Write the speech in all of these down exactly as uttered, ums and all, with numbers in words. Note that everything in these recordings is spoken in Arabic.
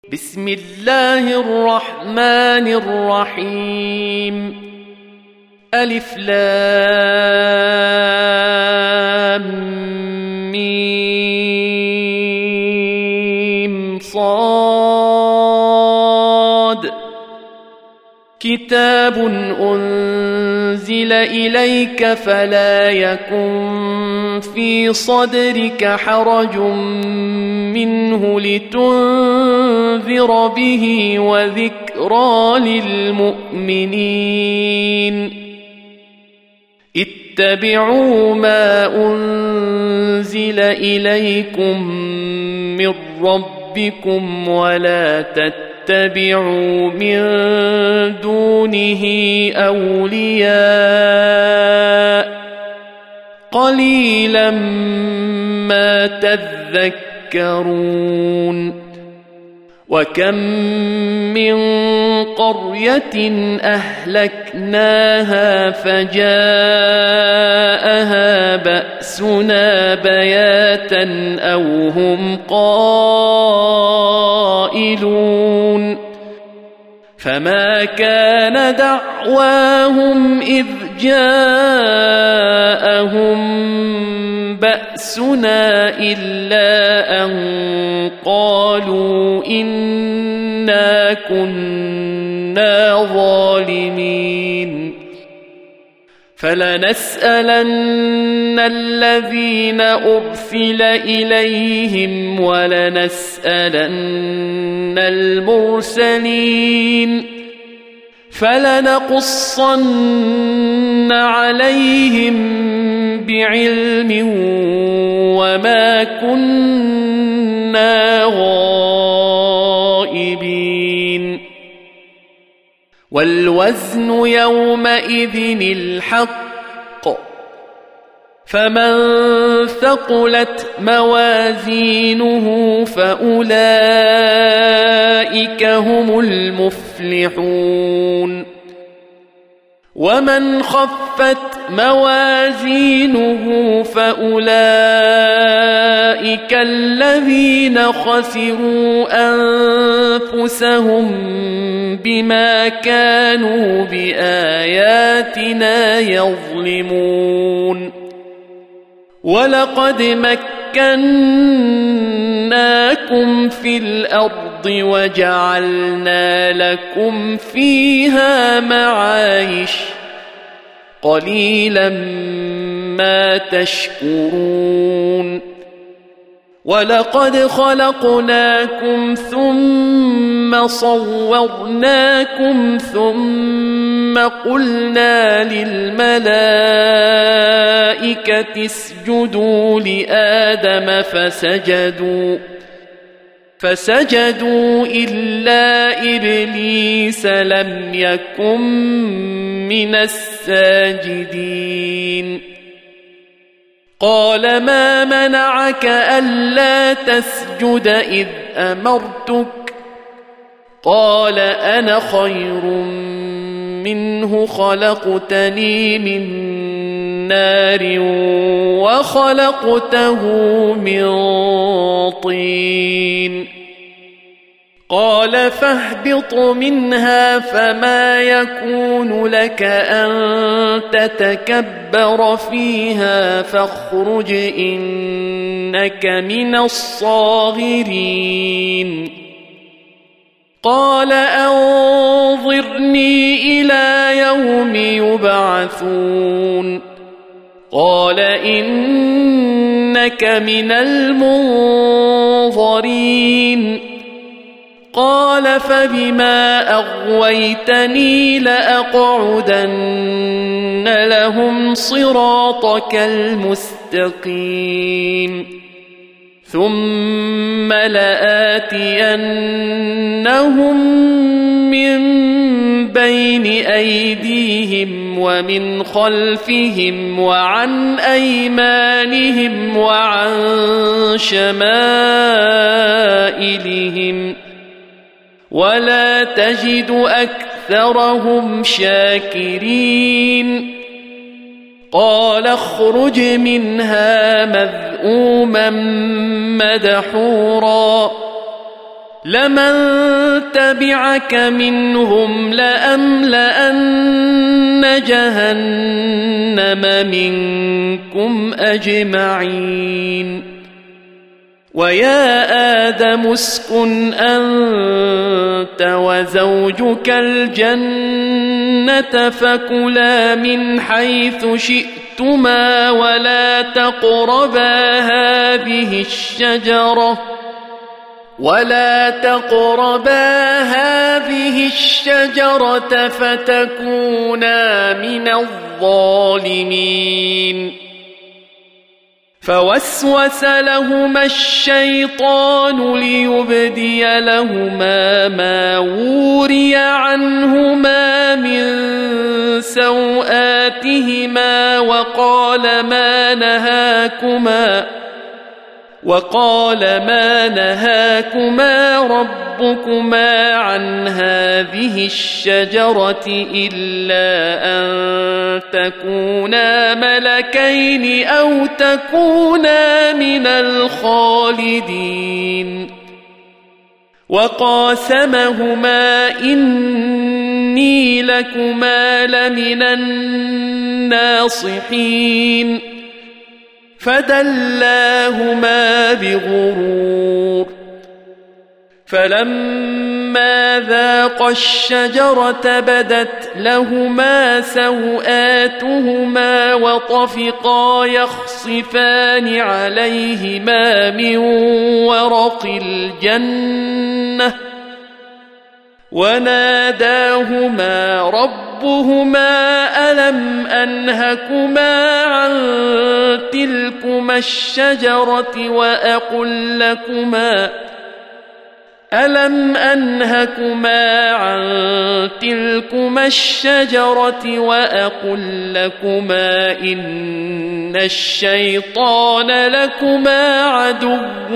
بسم الله الرحمن الرحيم ألف لام ميم صاد كتاب أنزل إليك فلا يكن في صدرك حرج منه لتنذر به وذكرى للمؤمنين اتبعوا ما أنزل إليكم من ربكم ولا تتبعوا من دونه أولياء قليلا ما تذكرون وكم من قرية أهلكناها فجاءها بأسنا بياتا أو هم قائلون فما كان دعواهم إذ جاءهم بأسنا إلا أن قالوا إنا كنا ظالمين فلنسألن الذين أرسل إليهم ولنسألن المرسلين فلنقصن عليهم بعلم وما كنا غائبين والوزن يومئذ الحق فمن ثقلت موازينه فأولئك هم المفلحون ومن خفت موازينه فأولئك الذين خسروا أنفسهم بما كانوا بآياتنا يظلمون ولقد مكناكم في الأرض وجعلنا لكم فيها معايش قليلا ما تشكرون ولقد خلقناكم ثم صورناكم ثم قلنا للملائكة اسجدوا لآدم فسجدوا فسجدوا إلا إبليس لم يكن من الساجدين قال ما منعك ألا تسجد إذ أمرتك قال أنا خير منه خلقتني من نار وخلقته من طين قال فاهبط منها فما يكون لك أن تتكبر فيها فاخرج إنك من الصاغرين قال أنظرني إلى يوم يبعثون قال إنك من المنظرين قال فبما أغويتني لأقعدن لهم صراطك المستقيم ثم لآتينهم من بين أيديهم ومن خلفهم وعن أيمانهم وعن شمائلهم ولا تجد أكثرهم شاكرين قال اخرج منها مذءوما مدحورا لمن تبعك منهم لأملأن جهنم منكم أجمعين ويا آدم اسكن أنت وزوجك الجنة فكلا من حيث شئتما ولا تقربا هذه الشجرة ولا تقربا هذه الشجرة فتكونا من الظالمين فوسوس لهما الشيطان ليبدي لهما ما وري عنهما من سوآتهما وقال ما نهاكما وقال ما نهاكما ربكما عن هذه الشجرة إلا أن تكونا ملكين أو تكونا من الخالدين وقاسمهما إني لكما لمن الناصحين فدلاهما بغرور فلما ذاقا الشجرة بدت لهما سوآتهما وطفقا يخصفان عليهما من ورق الجنة وناداهما ربهما ألم أنهكما عن تلكما الشجرة وأقل لكما ألم أنهكما عن تلكما الشجرة وأقل لكما إن الشيطان لكما عدو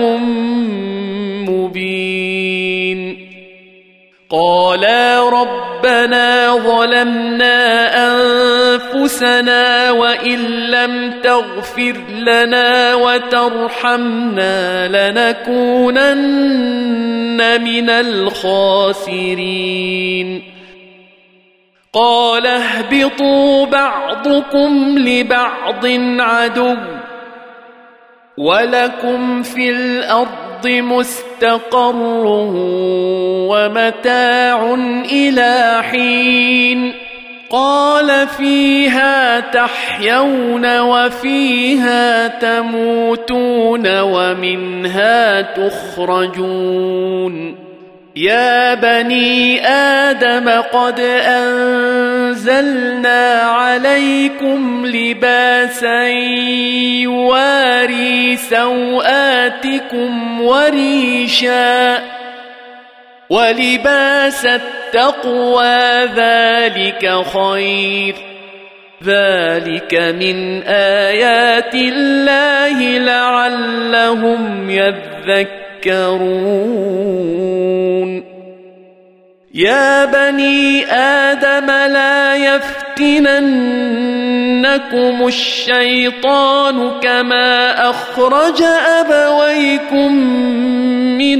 مبين قالا ربنا ظلمنا أنفسنا وإن لم تغفر لنا وترحمنا لنكونن من الخاسرين قال اهبطوا بعضكم لبعض عدو ولكم في الأرض مستقر ومتاع إلى حين قال فيها تحيون وفيها تموتون ومنها تخرجون يا بني آدم قد أنزلنا عليكم لباسا يواري سوآتكم وريشا ولباس التقوى ذلك خير ذلك من آيات الله لعلهم يذكرون يا بني آدم لا يفتننكم الشيطان كما أخرج أبويكم من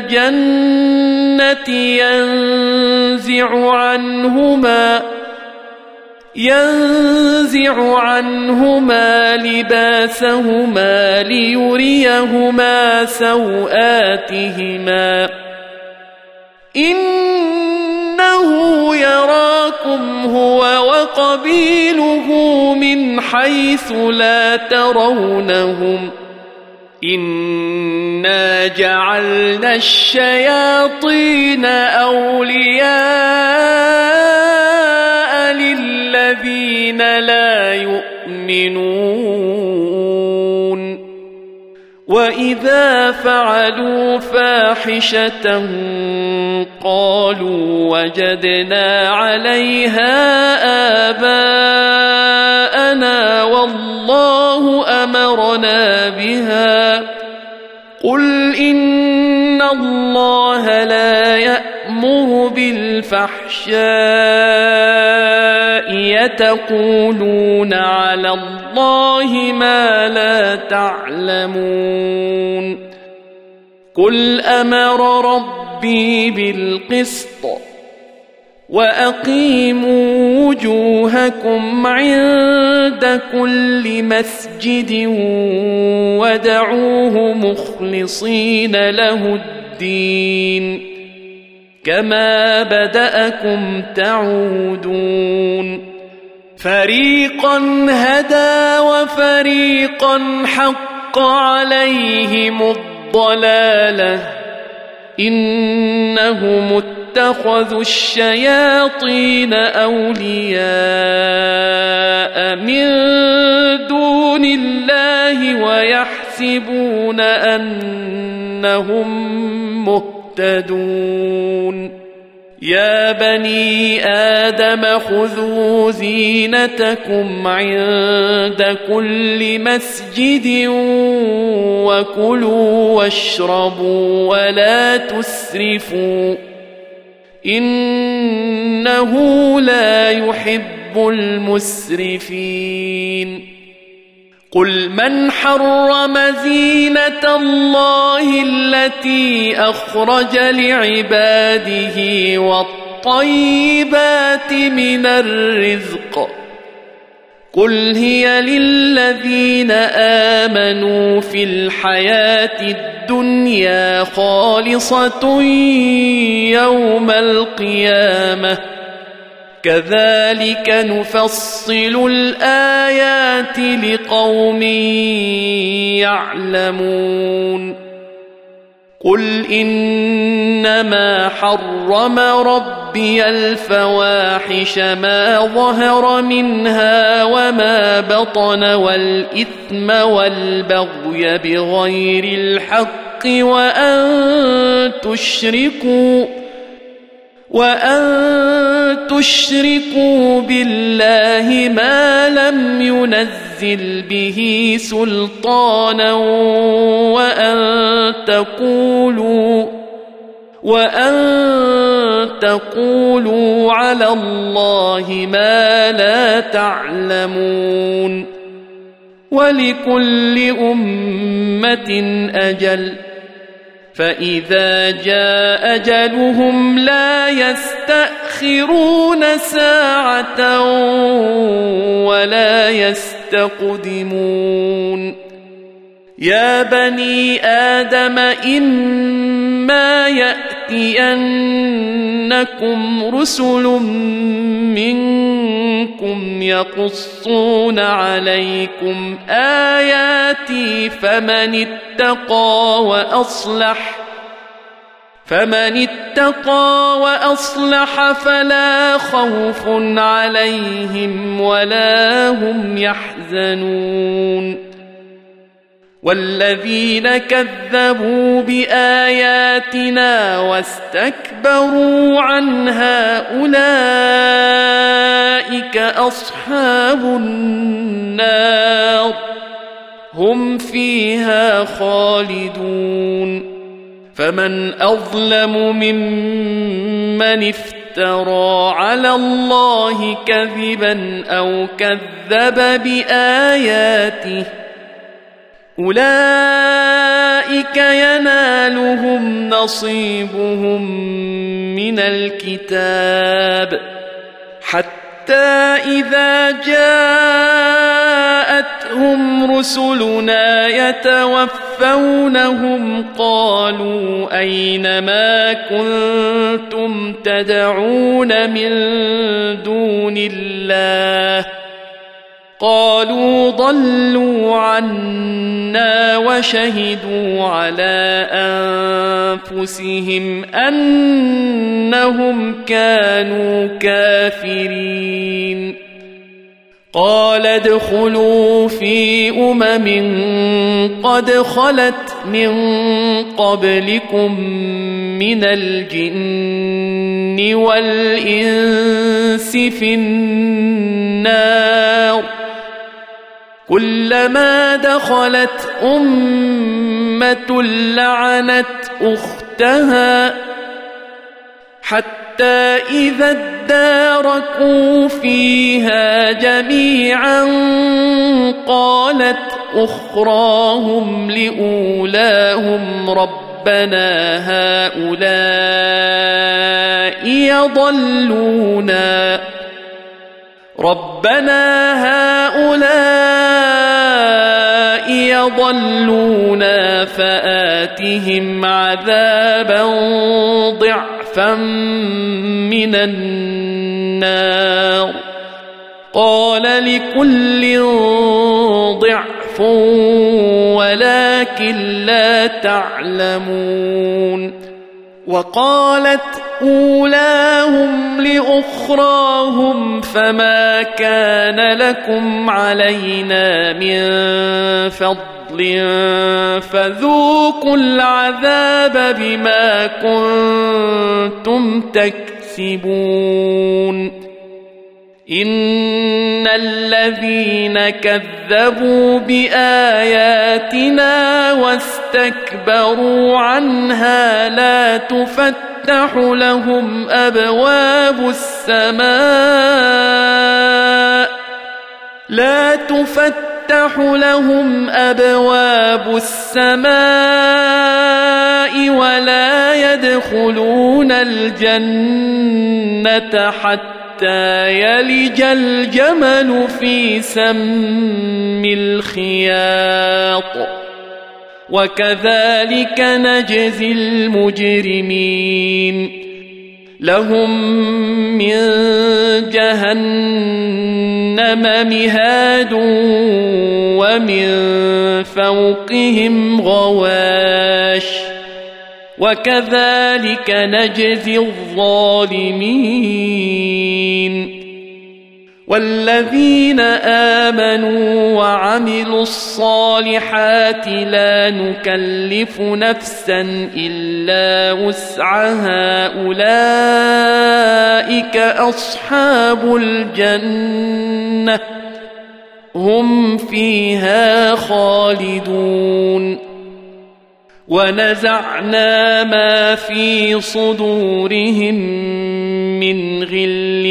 الجنة ينزع عنهما ينزع عنهما لباسهما ليريهما سوآتهما إنه يراكم هو وقبيله من حيث لا ترونهم إنا جعلنا الشياطين أولياء للذين لا يؤمنون وإذا فعلوا فاحشة قالوا وجدنا عليها آباءنا والله أمرنا بها قل إن الله لا يأمر بالفحشاء يتقولون على الله ما لا تعلمون قل أمر ربي بالقسط وأقيموا وجوهكم عند كل مسجد ودعوه مخلصين له الدين كما بدأكم تعودون فريقا هدى وفريقا حق عليهم الضلالة إنهم اتخذوا الشياطين أولياء من دون الله ويحسبون أنهم مهتدون يا بني آدم خذوا زينتكم عند كل مسجد وكلوا واشربوا ولا تسرفوا إنه لا يحب المسرفين قل من حرم زينة الله التي أخرج لعباده والطيبات من الرزق قل هي للذين آمنوا في الحياة الدنيا خالصة يوم القيامة كذلك نفصل الآيات لقوم يعلمون قل إنما حرم ربي الفواحش ما ظهر منها وما بطن والإثم والبغي بغير الحق وأن تشركوا وأن تشركوا بالله ما لم ينزل به سلطانا وأن تقولوا وأن تقولوا على الله ما لا تعلمون ولكل أمة أجل فإذا جاء أجلهم لا يستأخرون ساعة ولا يستقدمون يا بني آدم إما يأتينكم رسل منكم يقصون عليكم آياتي فمن اتقى وأصلح فمن اتقى وأصلح فلا خوف عليهم ولا هم يحزنون والذين كذبوا بآياتنا واستكبروا عنها أولئك أصحاب النار هم فيها خالدون فمن أظلم ممن افترى على الله كذبا أو كذب بآياته أولئك ينالهم نصيبهم من الكتاب حتى إذا جاءتهم رسلنا يتوفونهم قالوا أين ما كنتم تدعون من دون الله قالوا ضلوا عنا وشهدوا على أنفسهم أنهم كانوا كافرين قال ادخلوا في أمم قد خلت من قبلكم من الجن والإنس في النار كلما دخلت أمة لعنت أختها حتى إذا اداركوا فيها جميعا قالت أخراهم لأولاهم ربنا ربنا هؤلاء يضلونا ربنا هؤلاء يضلونا فآتهم عذابا ضعفا من النار قال لكل ضعف ولكن لا تعلمون وقالت أولاهم لأخراهم فما كان لكم علينا من فضل فذوقوا العذاب بما كنتم تكسبون إن الذين كذبوا بآياتنا واستكبروا عنها لا تفتح لهم أبواب السماء لا تفتح لهم أبواب السماء ولا يدخلون الجنة حتى حتى يلج الجمل في سم الخياط وكذلك نجزي المجرمين لهم من جهنم مهاد ومن فوقهم غواش وكذلك نجزي الظالمين والذين آمنوا وعملوا الصالحات لا نكلف نفسا إلا وسعها أولئك أصحاب الجنة هم فيها خالدون ونزعنا ما في صدورهم من غل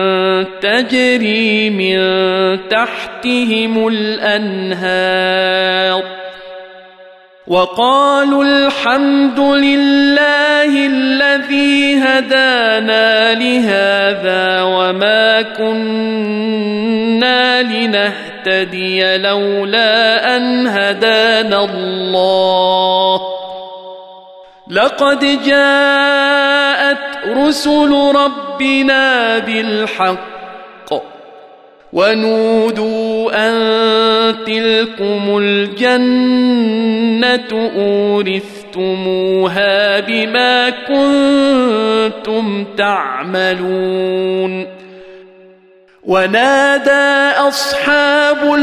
تجري من تحتهم الأنهار وقالوا الحمد لله الذي هدانا لهذا وما كنا لنهتدي لولا أن هدانا الله لقد جاءت رسل ربنا بالحق ونودوا أن تلكم الجنة أورثتموها بما كنتم تعملون ونادى أصحاب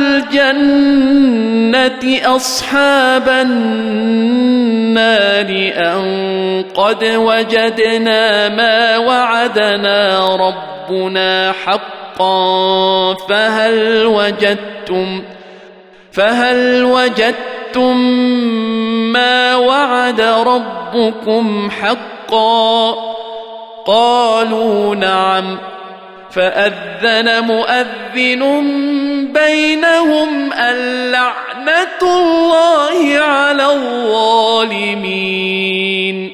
الجنة أصحاب النار أن قد وجدنا ما وعدنا ربنا حقا فهل وجدتم فهل وجدتم ما وعد ربكم حقا قالوا نعم فأذن مؤذن بينهم اللعنة الله على الظالمين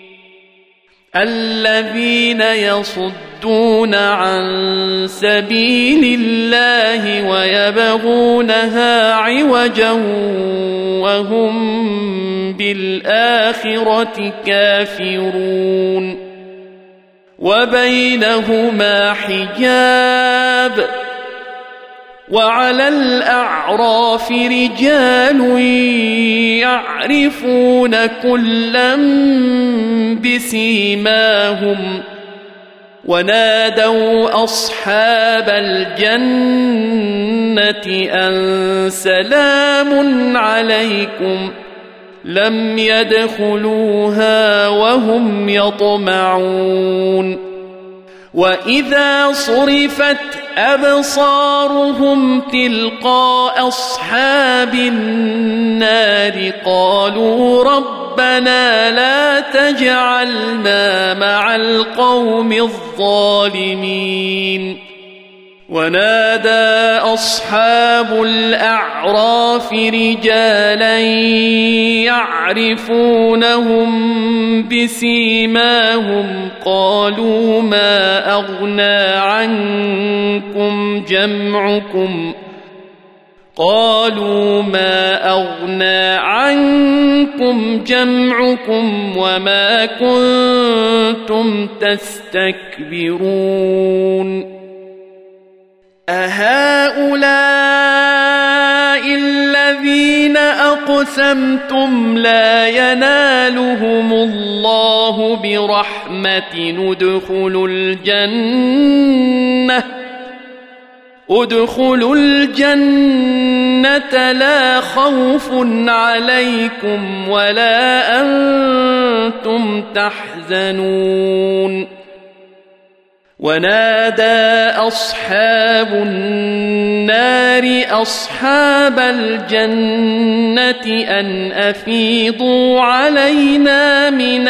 الذين يصدون عن سبيل الله ويبغونها عوجا وهم بالآخرة كافرون وبينهما حجاب وعلى الأعراف رجال يعرفون كلا بسيماهم ونادوا أصحاب الجنة أن سلام عليكم لم يدخلوها وهم يطمعون وإذا صرفت أبصارهم تلقاء أصحاب النار قالوا ربنا لا تجعلنا مع القوم الظالمين ونادى أصحاب الأعراف رجالا يعرفونهم بسيماهم قالوا ما أغنى عنكم جمعكم قالوا ما أغنى عنكم جمعكم وما كنتم تستكبرون أهؤلاء الذين أقسمتم لا ينالهم الله برحمة ادخلوا الجنة ادخلوا الجنة لا خوف عليكم ولا أنتم تحزنون ونادى أصحاب النار أصحاب الجنة أن أفيضوا علينا من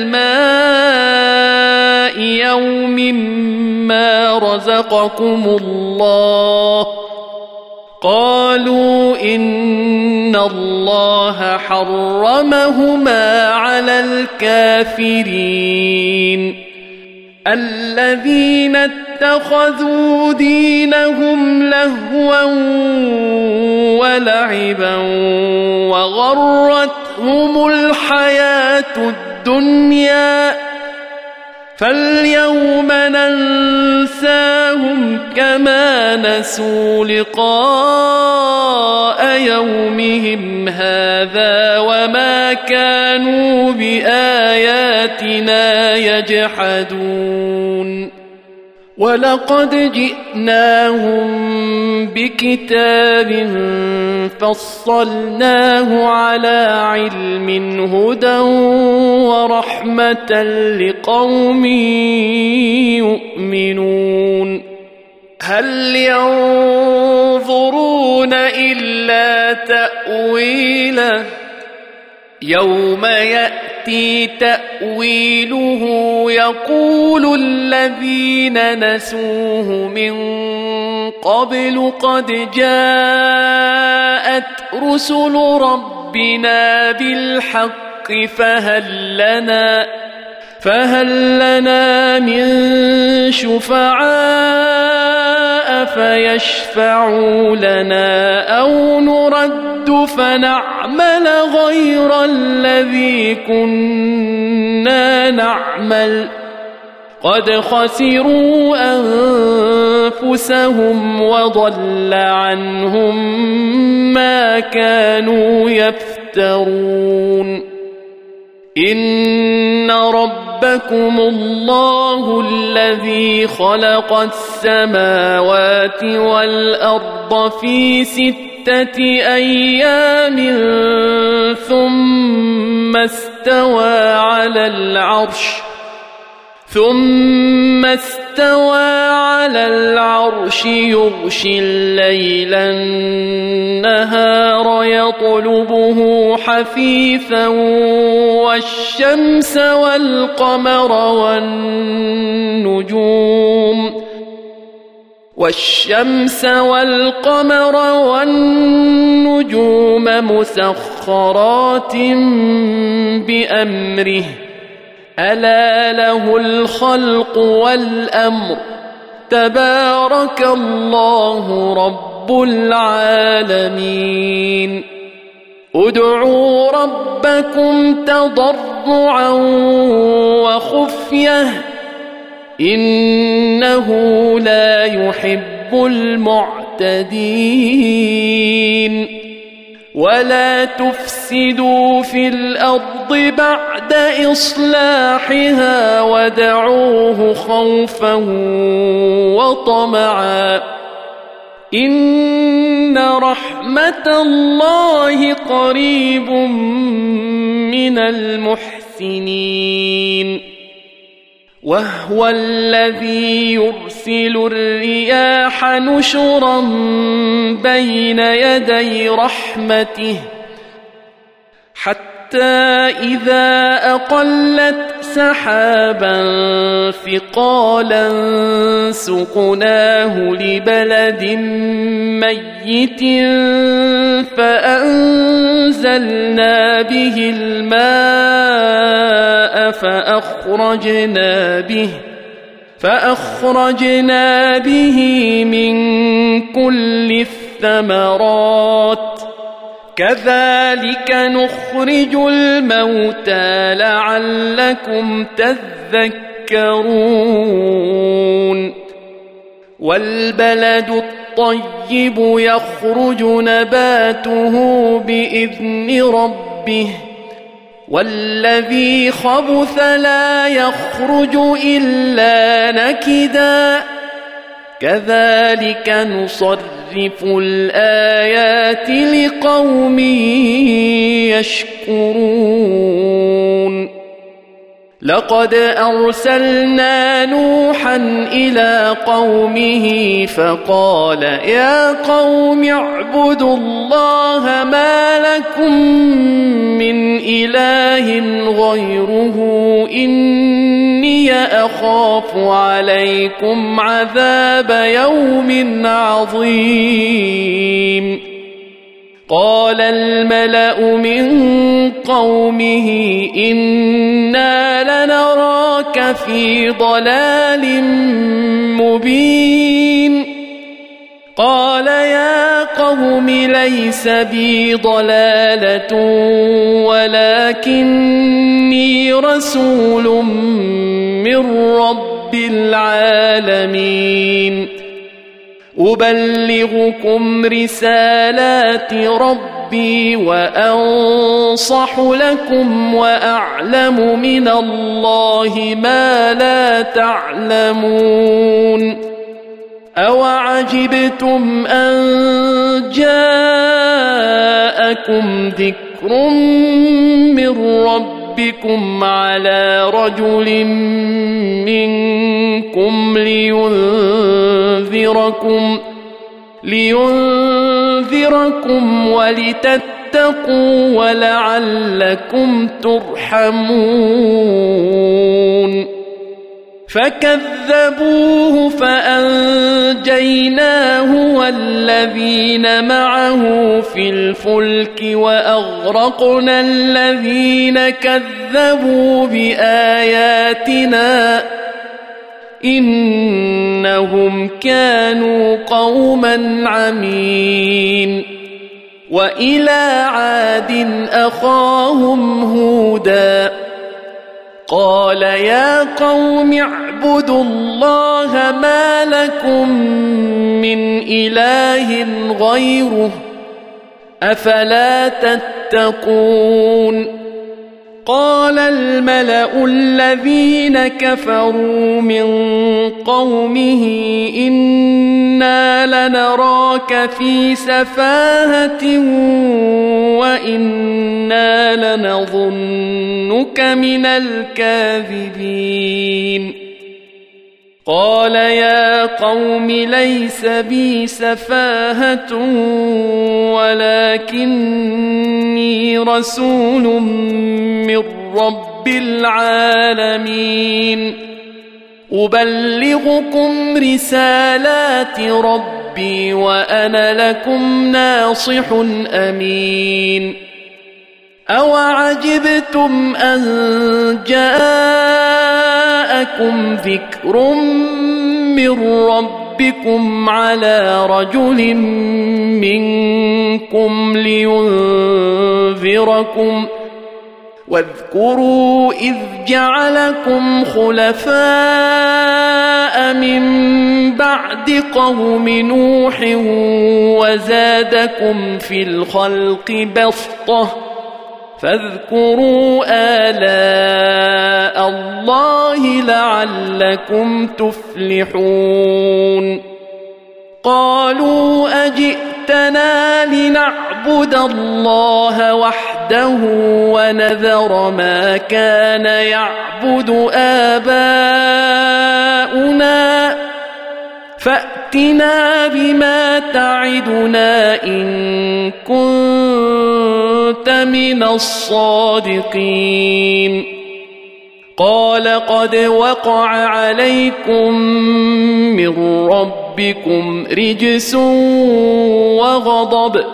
الماء يوم ما رزقكم الله قالوا إن الله حرمهما على الكافرين الذين اتخذوا دينهم لهوا ولعبا وغرتهم الحياة الدنيا فاليوم ننساهم كما نسوا لقاء يومهم هذا وما كانوا بآياتنا يجحدون ولقد جئناهم بكتاب فصلناه على علم هدى ورحمة لقوم يؤمنون هل ينظرون إلا تأويله يوم يأتي تأويله يقول الذين نسوه من قبل قد جاءت رسل ربنا بالحق فهل لنا فهل لنا من شفعاء فيشفعوا لنا أو نرد فنعمل غير الذي كنا نعمل قد خسروا أنفسهم وضل عنهم ما كانوا يفترون إن ربكم الله الذي خلق السماوات والأرض في ستة أيام ثم استوى على العرش ثم استوى على العرش يغشي الليل النهار يطلبه حثيثا والشمس والقمر والنجوم والشمس والقمر والنجوم مسخرات بأمره ألا له الخلق والأمر تبارك الله رب العالمين ادعوا ربكم تضرعا وخفية إنه لا يحب المعتدين ولا تفسدوا في الأرض بعد إصلاحها ودعوه خوفا وطمعا إن رحمة الله قريب من المحسنين وهو الذي يرسل الرياح نشرا بين يدي رحمته حتى إذا أقلت سحابا ثقالا سقناه لبلد ميت فأنزلنا به الماء فأخرجنا به فأخرجنا به من كل الثمرات كذلك نخرج الموتى لعلكم تذكرون والبلد الطيب يخرج نباته بإذن ربه والذي خبث لا يخرج إلا نكدا كذلك نصرف الآيات لقوم يشكرون لقد أرسلنا نوحا إلى قومه فقال يا قوم اعبدوا الله ما لكم من إله غيره إني أخاف عليكم عذاب يوم عظيم قال الملأ من قومه إنا لنراك في ضلال مبين قال يا قوم ليس بي ضلالة ولكني رسول من رب العالمين أبلغكم رسالات ربي وأنصح لكم وأعلم من الله ما لا تعلمون أوعجبتم أن جاءكم ذكر من ربكم على رجل منكم لينذركم لينذركم ولتتقوا ولعلكم ترحمون فكذبوه فأنجيناه والذين معه في الفلك وأغرقنا الذين كذبوا بآياتنا إنهم كانوا قوما عمين وإلى عاد أخاهم هودا قال يا قوم اعبدوا الله ما لكم من إله غيره أفلا تتقون قال الملأ الذين كفروا من قومه إنا لنراك في سفاهة وإنا لنظنك من الكاذبين قال يا قوم ليس بي سفاهة ولكني رسول من رب العالمين أبلغكم رسالات ربي وأنا لكم ناصح أمين أوعجبتم أن جاءكم ذكر من ربكم على رجل منكم لينذركم واذكروا إذ جعلكم خلفاء من بعد قوم نوح وزادكم في الخلق بسطة فاذكروا آلاء الله لعلكم تفلحون قالوا أجئتنا لنعبد الله وحده ونذر ما كان يعبد آباؤنا فأتنا بما تعدنا إن كنت من الصادقين قال قد وقع عليكم من ربكم رجس وغضب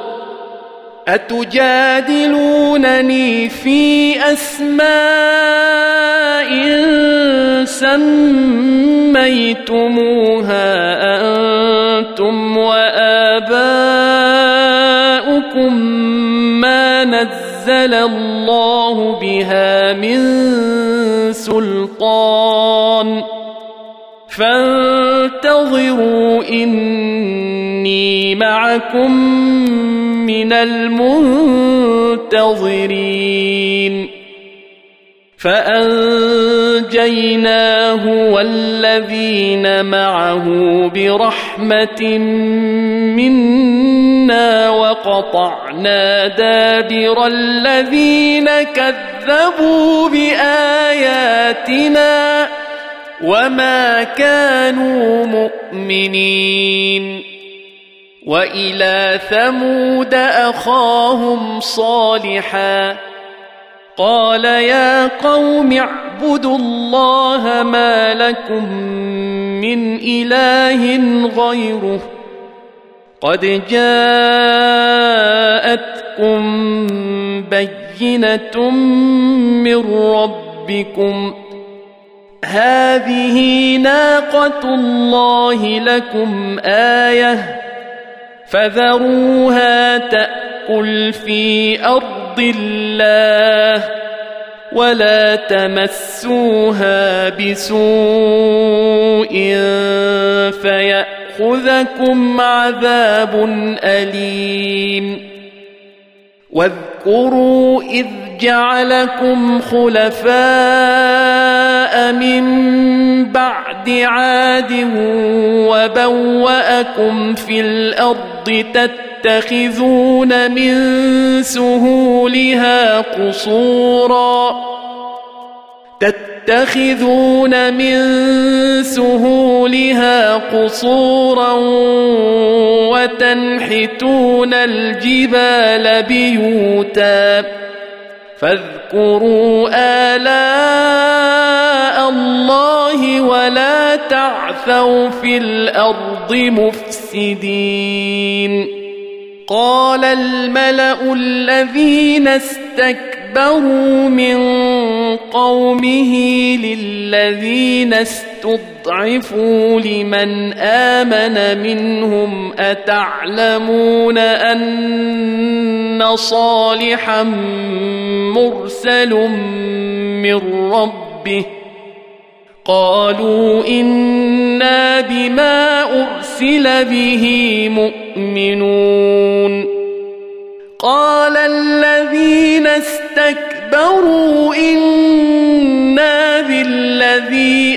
أتجادلونني في أسماء سميتموها أنتم وآباؤكم ما نزل الله بها من سلطان فانتظروا إني معكم من المنتظرين فأنجيناه والذين معه برحمة منا وقطعنا دابر الذين كذبوا بآياتنا وما كانوا مؤمنين وإلى ثمود أخاهم صالحا قال يا قوم اعبدوا الله ما لكم من إله غيره قد جاءتكم بينة من ربكم هذه ناقة الله لكم آية فذروها تأكل في أرض الله ولا تمسوها بسوء فيأخذكم عذاب أليم واذكروا إذ جعلكم خلفاء من بعد عاد وبوأكم في الأرض تتخذون من سهولها قصورا تتخذون من سهولها قصورا وتنحتون الجبال بيوتا فاذكروا آلاء الله ولا تعثوا في الأرض مفسدين قال الملأ الذين استكبروا من قومه للذين استضعفوا لمن آمن منهم أتعلمون أن صالحا مرسل من ربه قالوا إنا بما أرسل به مؤمنون قال الذين استكبروا إنا بالذي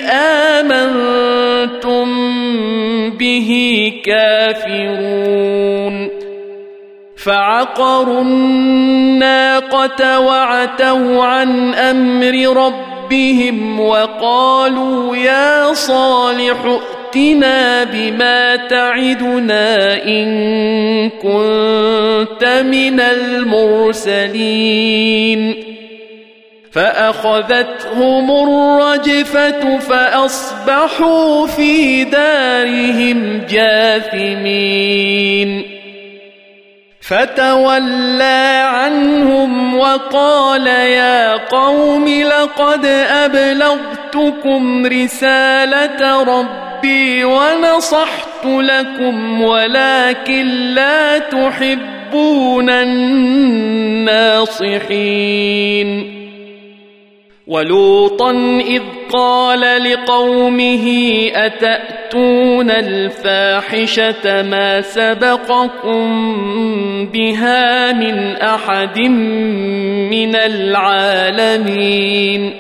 آمنتم به كافرون فعقروا الناقة وعتوا عن أمر ربهم وقالوا يا صالح ائتنا بما تعدنا إن كنت من المرسلين فأخذتهم الرجفة فأصبحوا في دارهم جاثمين فتولى عنهم وقال يا قوم لقد أبلغتكم رسالة ربي ونصحت لكم ولكن لا تحبون الناصحين ولوطا إذ قال لقومه أتأتون الفاحشة ما سبقكم بها من أحد من العالمين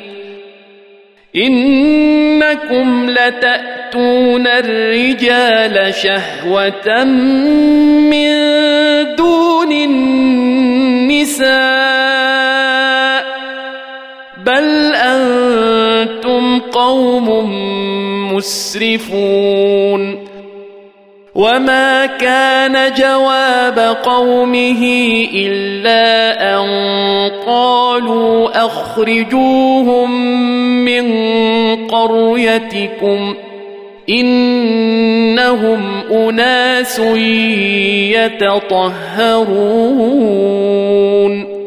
إنكم لتأتون الرجال شهوة من دون النساء بل أنتم قوم مسرفون وما كان جواب قومه إلا أن قالوا أخرجوهم من قريتكم إنهم أناس يتطهرون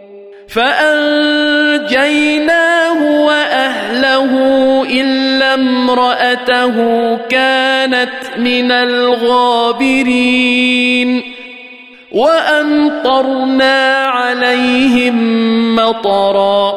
فأنجيناه وأهله إلا امرأته كانت من الغابرين وأمطرنا عليهم مطرا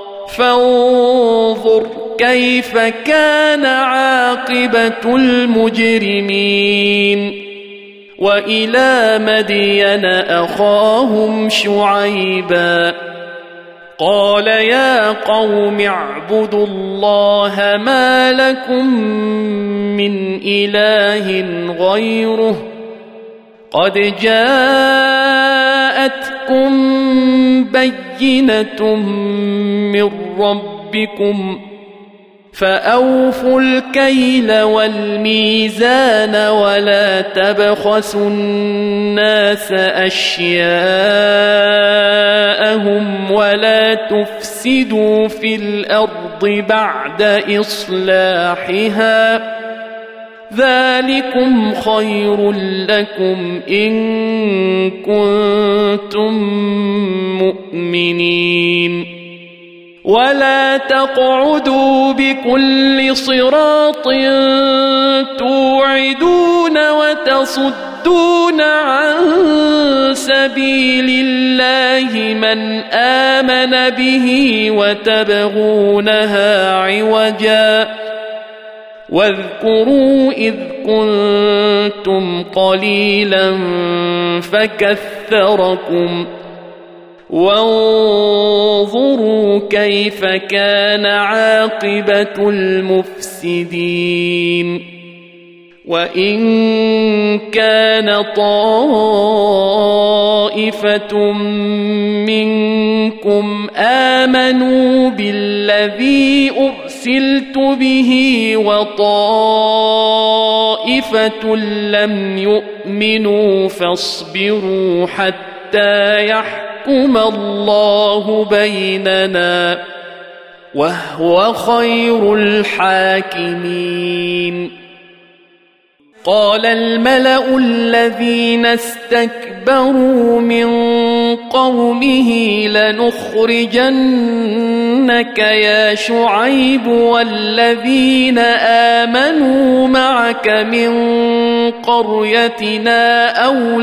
فانظر كيف كان عاقبة المجرمين وإلى مدين أخاهم شعيبا قال يا قوم اعبدوا الله ما لكم من إله غيره قد جاءتكم بينة من ربكم فأوفوا الكيل والميزان ولا تبخسوا الناس أشياءهم ولا تفسدوا في الأرض بعد إصلاحها ذلكم خير لكم إن كنتم مؤمنين ولا تقعدوا بكل صراط توعدون وتصدون عن سبيل الله من آمن به وتبغونها عوجا واذكروا إذ كنتم قليلا فكثركم وانظروا كيف كان عاقبة المفسدين وإن كان طائفة منكم آمنوا بالذي أرسلت به وطائفة لم يؤمنوا فاصبروا حتى يحكموا يحكم الله بيننا وهو خير الحاكمين قال الملأ الذين استكبروا من قومه لنخرجنك يا شعيب والذين آمنوا معك من قريتنا أو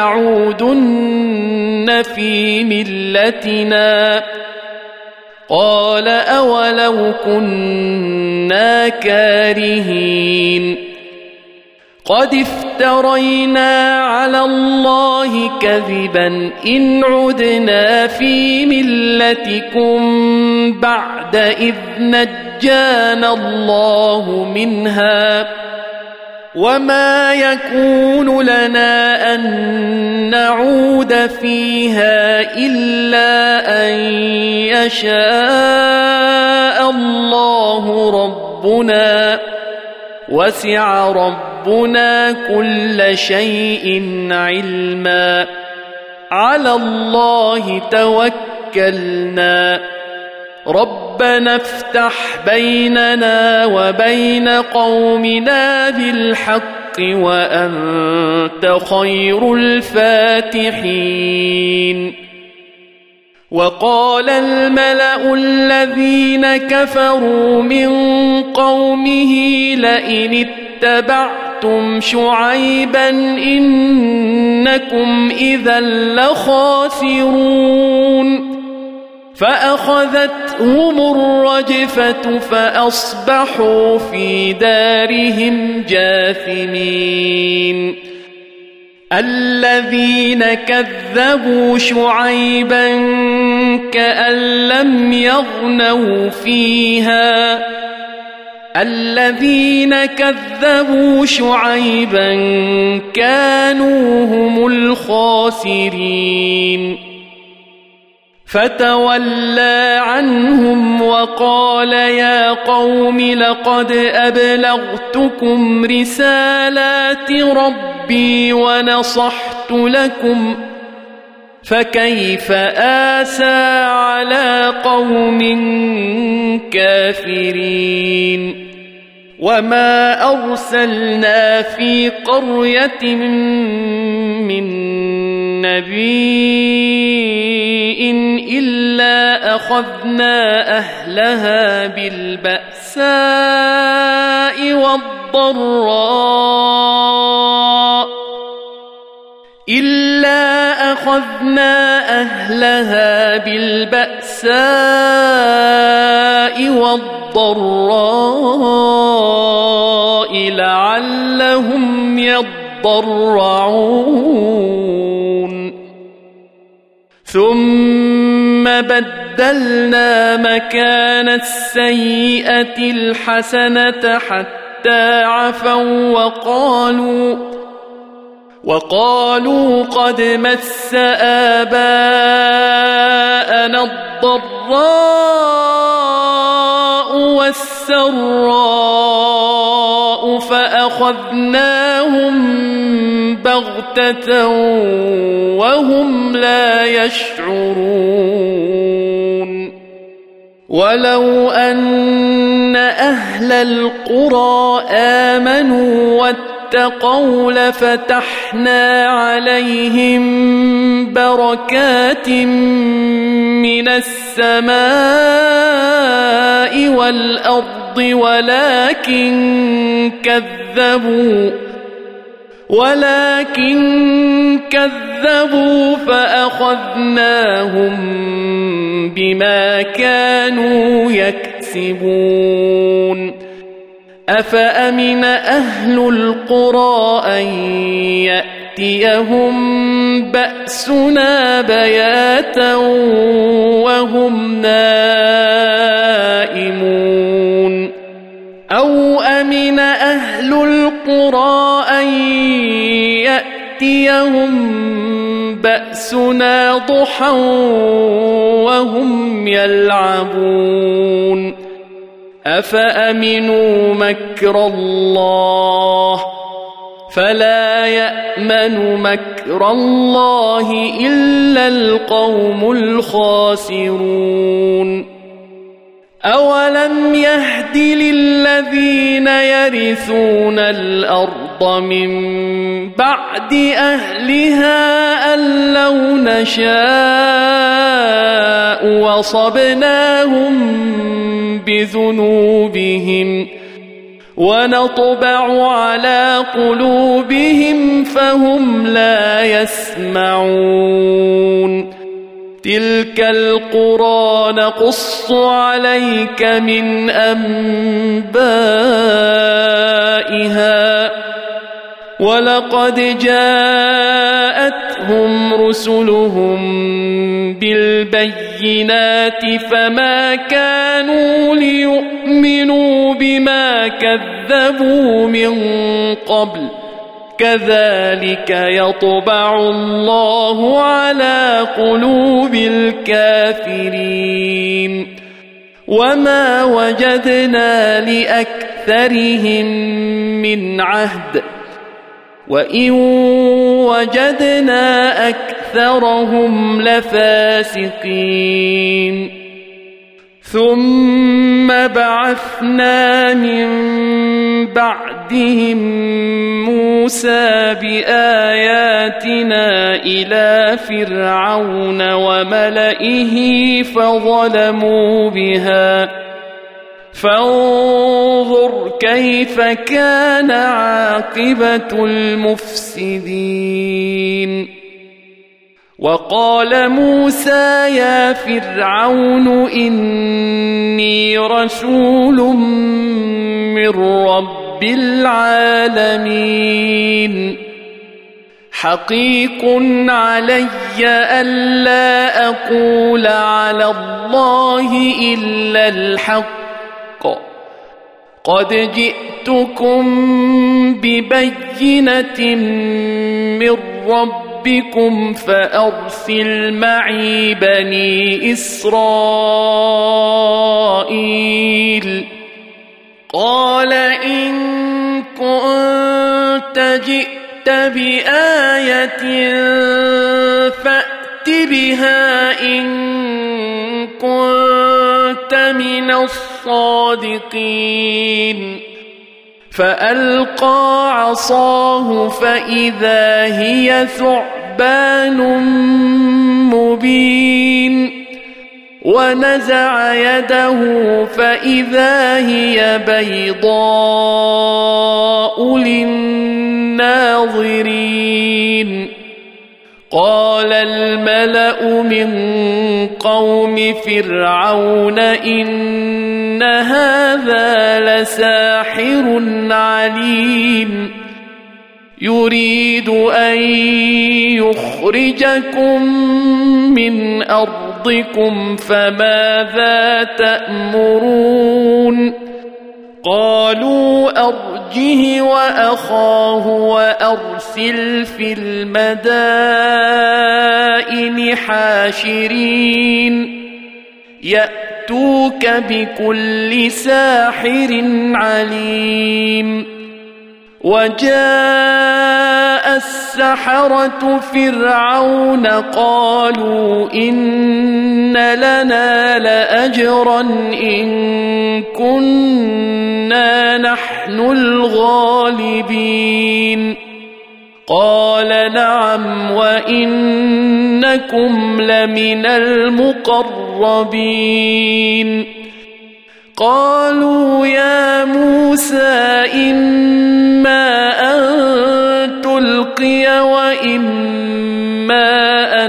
لتعودن في ملتنا قال أولو كنا كارهين قد افترينا على الله كذبا إن عدنا في ملتكم بعد إذ نجانا الله منها وما يكون لنا أن نعود فيها إلا أن يشاء الله ربنا وسع ربنا كل شيء علما على الله توكلنا ربنا افتح بيننا وبين قومنا بالحق وأنت خير الفاتحين وقال الملأ الذين كفروا من قومه لئن اتبعتم شعيبا إنكم إذا لخاسرون فأخذتهم الرجفة فأصبحوا في دارهم جاثمين الذين كذبوا شعيبا كأن لم يغنوا فيها الذين كذبوا شعيبا كانوا هم الخاسرين فتولى عنهم وقال يا قوم لقد أبلغتكم رسالات ربي ونصحت لكم فكيف آسى على قوم كافرين وما أرسلنا في قرية من نبي إلا أخذنا أهلها بالبأساء والضراء إلا أخذنا أهلها بالبأساء والضراء لعلهم يضرعون ثم بدلنا مكان السيئة الحسنة حتى عفوا وقالوا وقالوا قد مس آباءنا الضراء والسراء فأخذناهم بغتة وهم لا يشعرون ولو أن أهل القرى آمنوا واتقوا لفتحنا عليهم بركات من السماء والأرض ولكن كذبوا ولكن كذبوا فأخذناهم بما كانوا يكسبون أفأمن أهل القرى أن يأتيهم بأسنا بياتا وهم نائمون أو أمن أهل القرى أن يأتيهم بأسنا ضحى وهم يلعبون أفأمنوا مكر الله فلا يأمن مكر الله إلا القوم الخاسرون أولم يهد للذين يرثون الأرض من بعد أهلها أن لو نشاء وصبناهم بذنوبهم ونطبع على قلوبهم فهم لا يسمعون تلك القرى نقص عليك من أنبائها ولقد جاءتهم رسلهم بالبينات فما كانوا ليؤمنوا بما كذبوا من قبل كذلك يطبع الله على قلوب الكافرين وما وجدنا لأكثرهم من عهد وإن وجدنا أكثرهم لفاسقين ثم بعثنا من بعدهم موسى بآياتنا إلى فرعون وملئه فظلموا بها فانظر كيف كان عاقبة المفسدين وقال موسى يا فرعون إني رسول من رب العالمين حقيق علي ألا أقول على الله إلا الحق قد جئتكم ببينة من ربكم فأرسل معي بني إسرائيل قال إن كنت جئت بآية فأت بها إن كنت من الصادقين فألقى عصاه فإذا هي ثعبان مبين ونزع يده فإذا هي بيضاء للناظرين قال الملأ من قوم فرعون إن هذا لساحر عليم يريد أن يخرجكم من أرضكم فماذا تأمرون قالوا أرجه وأخاه وأرسل في المدائن حاشرين يأتوك بكل ساحر عليم وجاء السحرة فرعون قالوا إن لنا لأجرا إن كنا نحن الغالبين قال نعم وإنكم لمن المقربين قالوا يا موسى إما أن تلقي وإما أن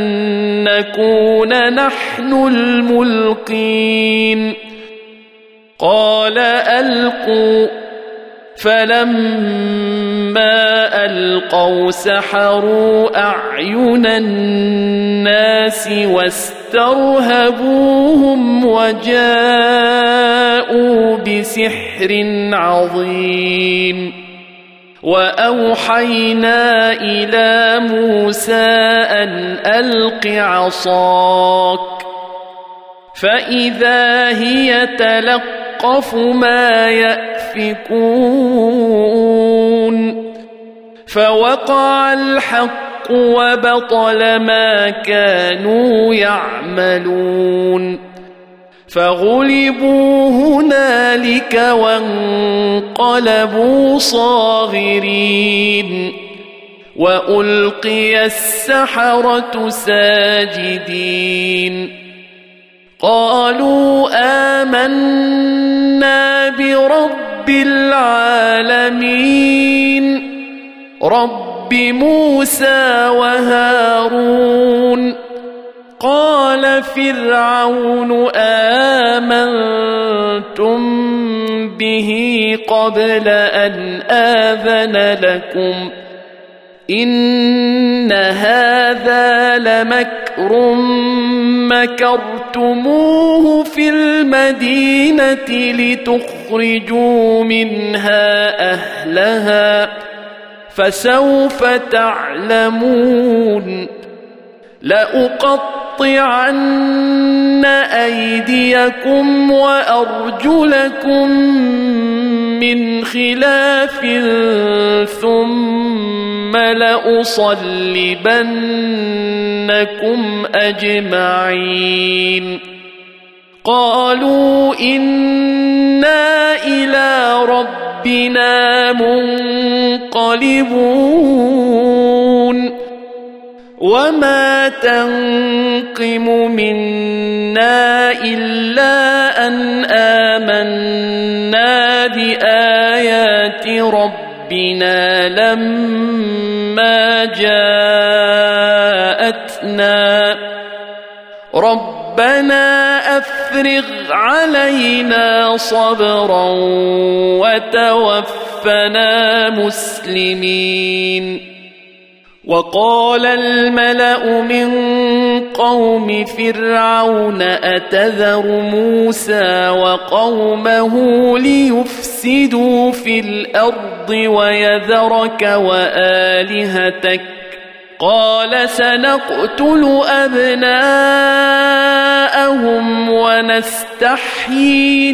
نكون نحن الملقين قال ألقوا فلما ألقوا سحروا أعين الناس واسترهبوهم وجاءوا بسحر عظيم وأوحينا إلى موسى أن ألق عصاك فإذا هي تلقف ما يأفكون فوقع الحق وبطل ما كانوا يعملون فغلبوا هنالك وانقلبوا صاغرين وألقي السحرة ساجدين قالوا آمنا برب العالمين رب موسى وهارون قال فرعون آمنتم به قبل أن آذن لكم إن هذا لمكر مكرتموه في المدينة لتخرجوا منها أهلها فسوف تعلمون لأقطعن أيديكم وأرجلكم من خلاف ثم لأصلبنكم أجمعين قالوا إنا إلى ربنا منقلبون وما تنقم منا إلا أن آمنا بآيات ربنا لما جاءتنا ربنا أفرغ علينا صبرا وتوفنا مسلمين وقال الملأ من قوم فرعون أتذر موسى وقومه ليفسدوا في الأرض ويذرك وآلهتك قال سنقتل أبناءهم ونستحيي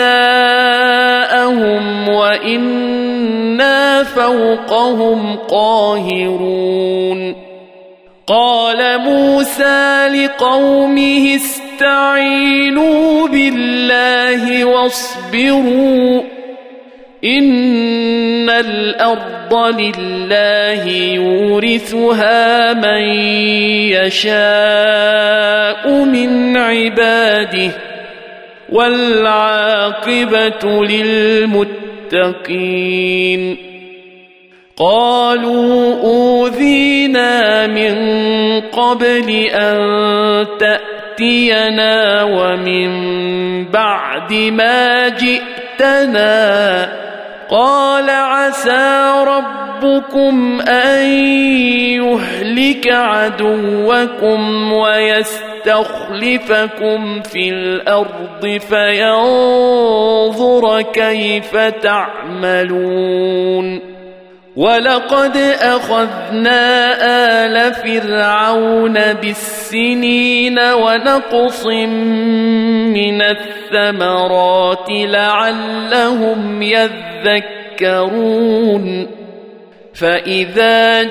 نساءهم وإنا فوقهم قاهرون قال موسى لقومه استعينوا بالله واصبروا إن الأرض لله يورثها من يشاء من عباده والعاقبة للمتقين قالوا أوذينا من قبل أن تأتينا ومن بعد ما جئتنا قال عسى ربكم أن يهلك عدوكم ويستخلفكم في الأرض فينظر كيف تعملون ولقد أخذنا آل فرعون بالسنين ونقص من الثمرات لعلهم يذكرون فإذا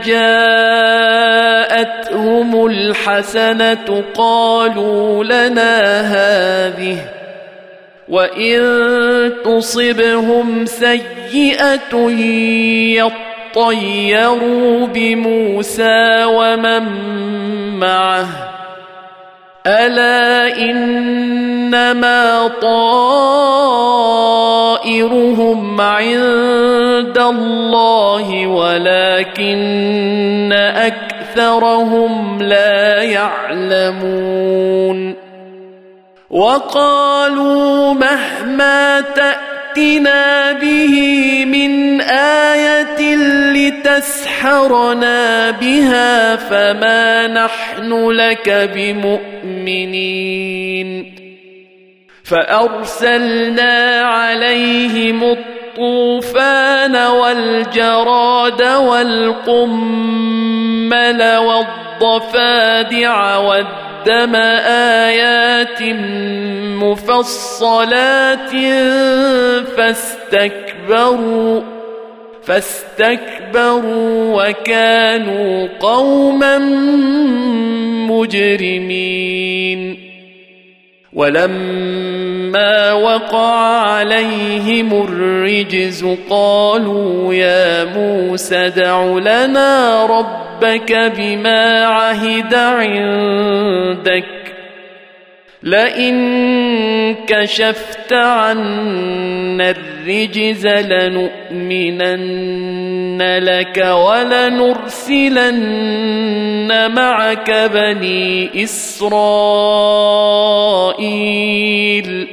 جاءتهم الحسنة قالوا لنا هذه وإن تصبهم سيئة يطيروا بموسى ومن معه ألا إنما طائرهم عند الله ولكن أكثرهم لا يعلمون وقالوا مهما تأتنا به من آية لتسحرنا بها فما نحن لك بمؤمنين فأرسلنا عليهم الطوفان والجراد والقمل والضفادع والدم دم آيات مفصلات فاستكبروا فاستكبروا وكانوا قوما مجرمين ولما وقع عليهم الرجز قالوا يا موسى ادع لنا ربك بما عهد عندك لئن كشفت عنا الرجز لنؤمنن لك ولنرسلن معك بني إسرائيل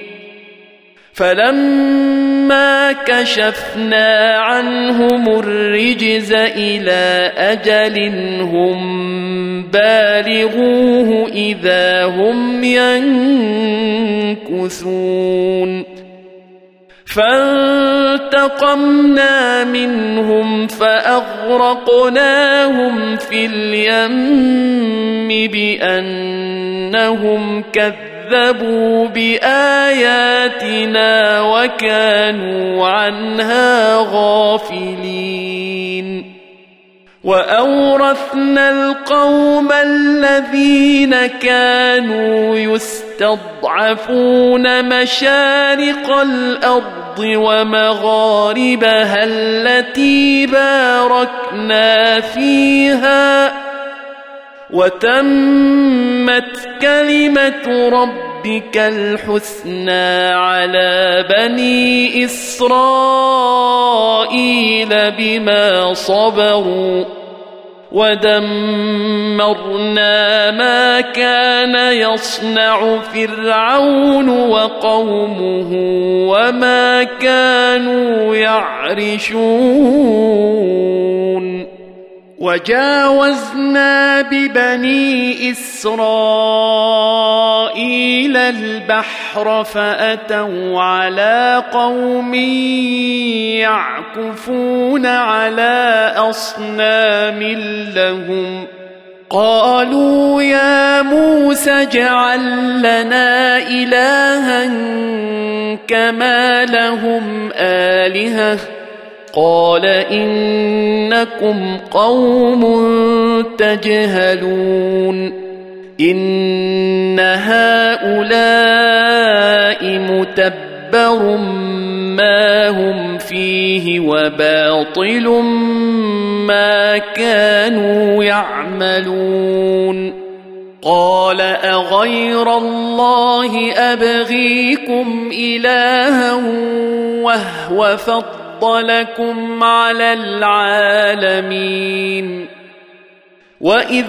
فلما كشفنا عنهم الرجز إلى أجل هم بالغوه إذا هم ينكثون فانتقمنا منهم فأغرقناهم في اليم بأنهم كذبوا بآياتنا وكانوا عنها غافلين وأورثنا القوم الذين كانوا يستضعفون مشارق الأرض ومغاربها التي باركنا فيها وتمت كلمة ربك الحسنى على بني إسرائيل بما صبروا ودمرنا ما كان يصنع فرعون وقومه وما كانوا يعرشون وجاوزنا ببني إسرائيل البحر فأتوا على قوم يعكفون على أصنام لهم قالوا يا موسى اجعل لنا إلها كما لهم آلهة قال إنكم قوم تجهلون إن هؤلاء متبر ما هم فيه وباطل ما كانوا يعملون قال أغير الله أبغيكم إلها وهو فضلكم على العالمين وإذ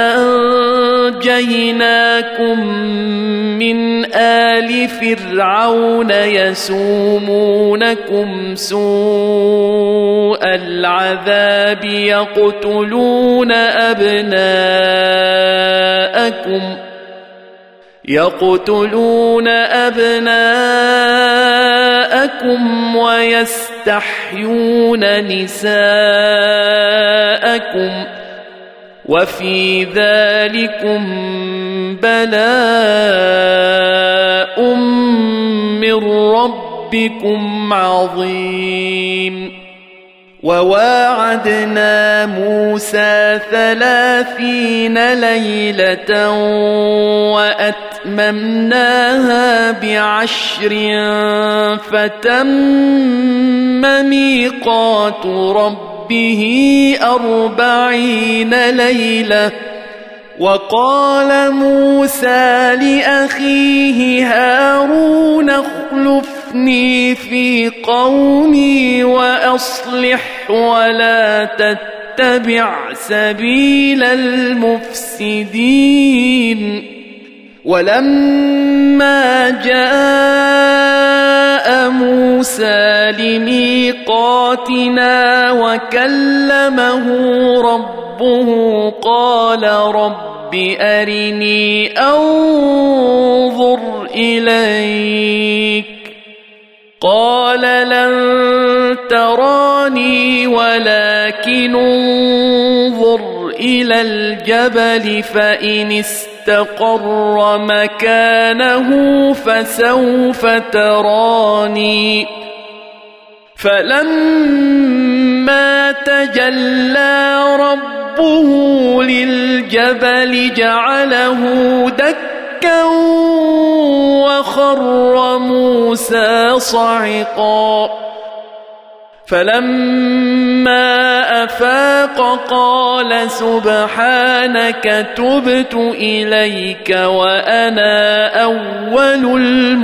أنجيناكم من آل فرعون يسومونكم سوء العذاب يقتلون أبناءكم يقتلون أبناءكم ويستحيون نساءكم وفي ذلكم بلاء من ربكم عظيم وواعدنا موسى ثلاثين ليلة وأتممناها بعشر فتم ميقات ربه به أربعين ليلة وقال موسى لأخيه هارون اخلفني في قومي وأصلح ولا تتبع سبيل المفسدين ولما جاء موسى لميقاتنا وكلمه ربه قال رب أرني أنظر إليك قال لن تراني ولكن انظر إلى الجبل فإن استقر مكانه فسوف تراني فلما تجلى ربه للجبل جعله دكا وخر موسى صعقا فلما أفاق قال سبحانك تبت إليك وأنا أول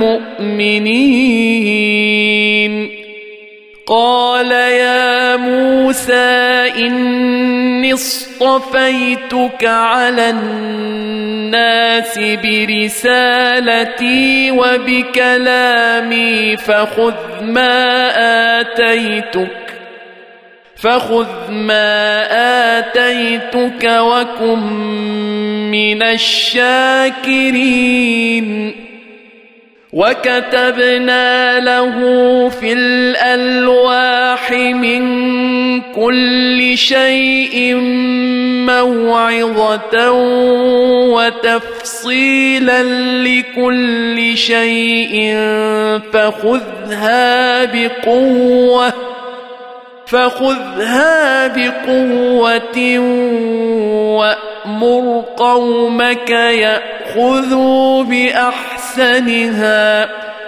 المؤمنين قال يا موسى إني اصطفيتك على الناس برسالتي وبكلامي فخذ ما آتيتك فخذ ما آتيتك وكن من الشاكرين وكتبنا له في الألواح من كل شيء موعظة وتفصيلا لكل شيء فخذها بقوة فخذها بقوة وأمر قومك يأخذوا بأحسنها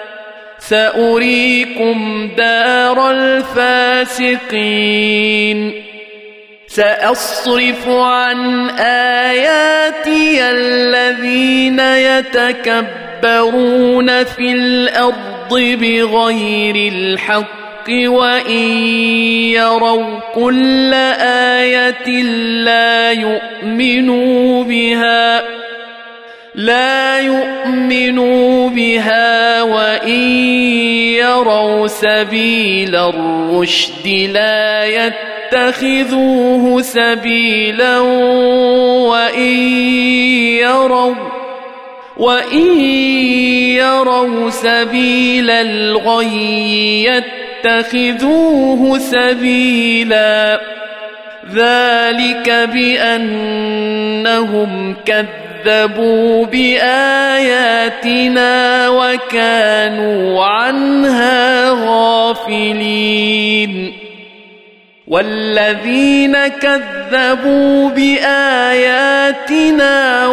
سأريكم دار الفاسقين سأصرف عن آياتي الذين يتكبرون في الأرض بغير الحق وإن يروا كل آية لا يؤمنوا بها لا يؤمنوا بها وإن يروا سبيل الرشد لا يتخذوه سبيلا وإن يروا وإن يروا سبيل الغي يتخذوه سبيلا ذلك بأنهم كذبوا بآياتنا وكانوا عنها غافلين والذين كذبوا بآياتنا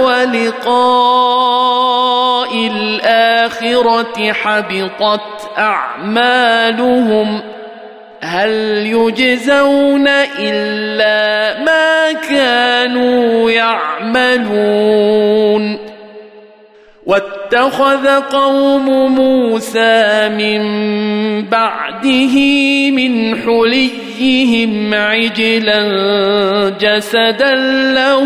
ولقاء الآخرة حبطت أعمالهم هل يجزون إلا ما كانوا يعملون واتخذ قوم موسى من بعده من حليهم عجلا جسدا له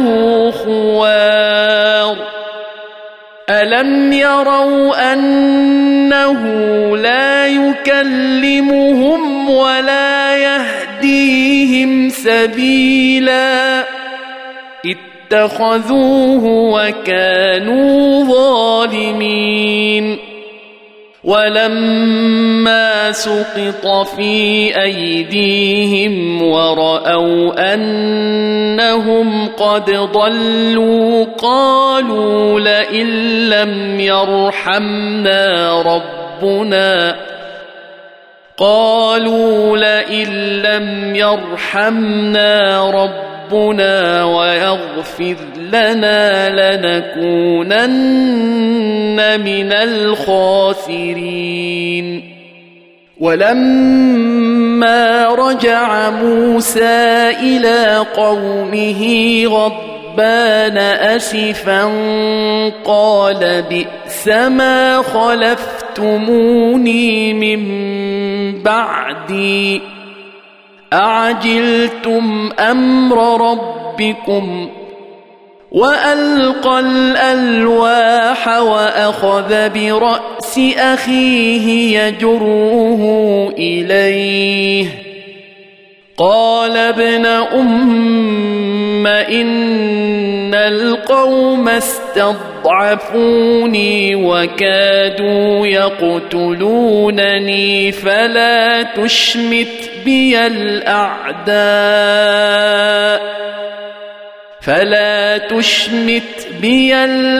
خوار ألم يروا أنه لا يكلمهم ولا يهديهم سبيلا اتخذوه وكانوا ظالمين ولما سقط في أيديهم ورأوا أنهم قد ضلوا قالوا لئن لم يرحمنا ربنا قالوا لئن لم يرحمنا ربنا ربنا ويغفر لنا لنكونن من الخاسرين ولما رجع موسى إلى قومه غضبان أسفا قال بئس ما خلفتموني من بعدي أعجلتم أمر ربكم وألقى الألواح وأخذ برأس أخيه يجره إليه قال ابن أم إن القوم استضعفوني وكادوا يقتلونني فلا تشمت بي الأعداء فلا تشمت بي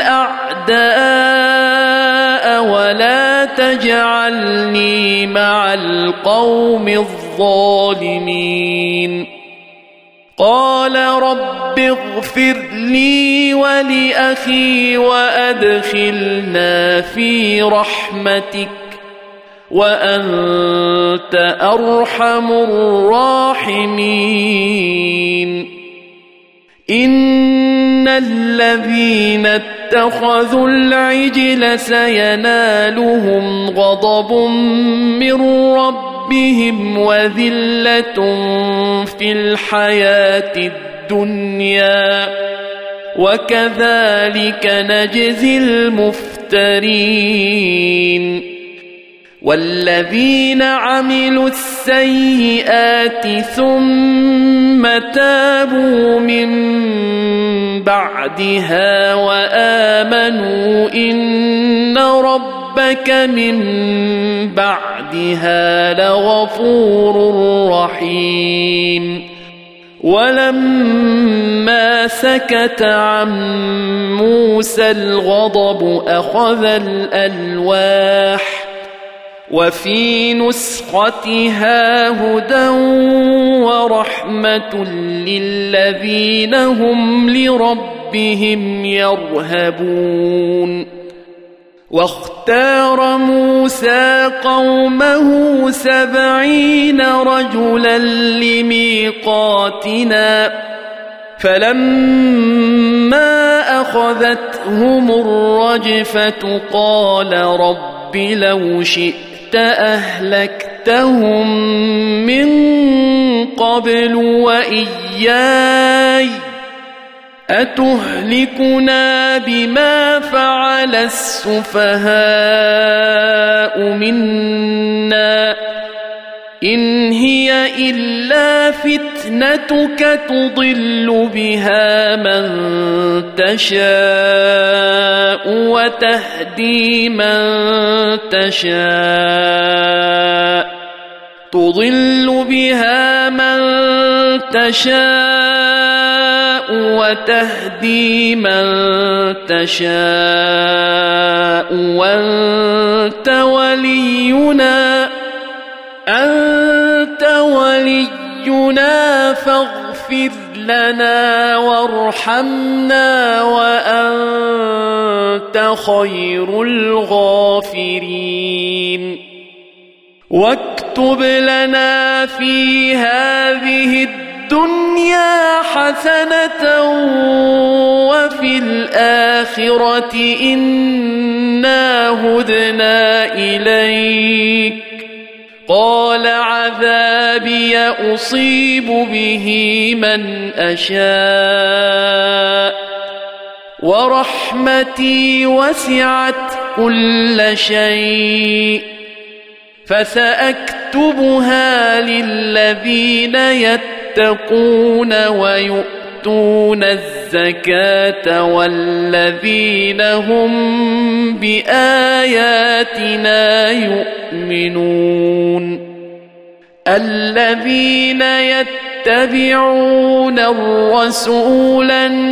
الأعداء ولا تجعلني مع القوم الظالمين قال رب اغفر لي ولأخي وأدخلنا في رحمتك وأنت أرحم الراحمين إن الذين اتخذوا العجل سينالهم غضب من ربهم وذلة في الحياة الدنيا وكذلك نجزي المفترين والذين عملوا السيئات ثم تابوا من بعدها وآمنوا إن ربك من بعدها لغفور رحيم ولما سكت عن موسى الغضب أخذ الألواح وفي نسختها هدى ورحمة للذين هم لربهم يرهبون واختار موسى قومه سبعين رجلا لميقاتنا فلما أخذتهم الرجفة قال رب لو شئت أهلكتهم من قبل وإياي أتهلكنا بما فعل السفهاء منا إن هي إلا فتنتك تضل بها من تشاء وتهدي من تشاء تضل بها من تشاء وتهدي من تشاء وأنت ولينا أنت ولينا وليخرجنا فاغفر لنا وارحمنا وأنت خير الغافرين واكتب لنا في هذه الدنيا حسنة وفي الآخرة إنا هدنا إليك قال عذابي أصيب به من أشاء ورحمتي وسعت كل شيء فسأكتبها للذين يتقون ويؤتون الزكاة والذين هم بآياتنا يؤمنون الذين يتبعون الرسول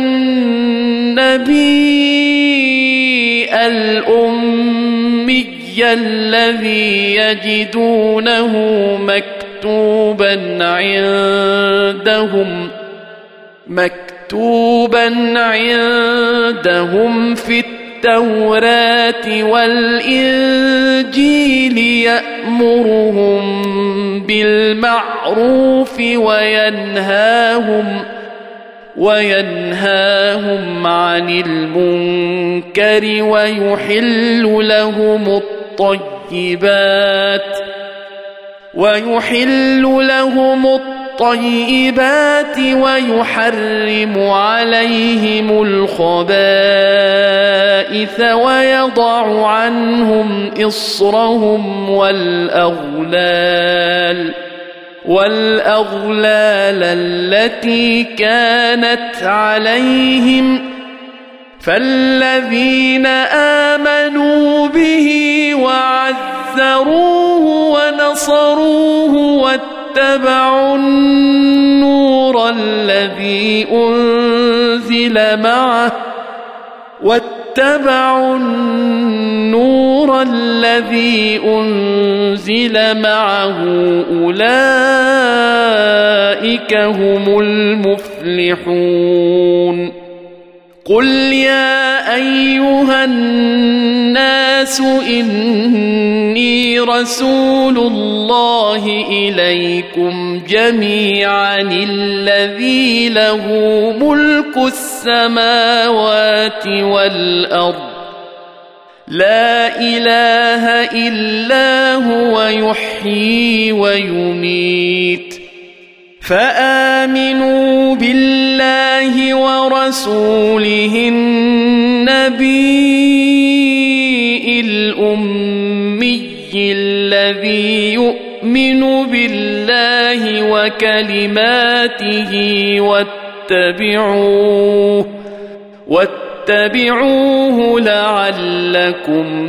النبي الأمي الذي يجدونه مكتوبا عندهم مكتوبا عندهم في التوراة والإنجيل يأمرهم بالمعروف وينهاهم وينهاهم عن المنكر ويحل لهم الطيبات ويحل لهم الطيبات ويحرم عليهم الخبائث ويضع عنهم إصرهم والأغلال والأغلال التي كانت عليهم فالذين آمنوا به وعزروه ونصروه واتبعوا النور الذي أنزل معه واتبعوا النور الذي أنزل معه أولئك هم المفلحون قل يا أيها الناس إني رسول الله إليكم جميعا الذي له ملك السماوات والأرض لا إله إلا هو يحيي ويميت فآمنوا بالله ورسوله النبي الأمي الذي يؤمن بالله وكلماته واتبعوه واتبعوه لعلكم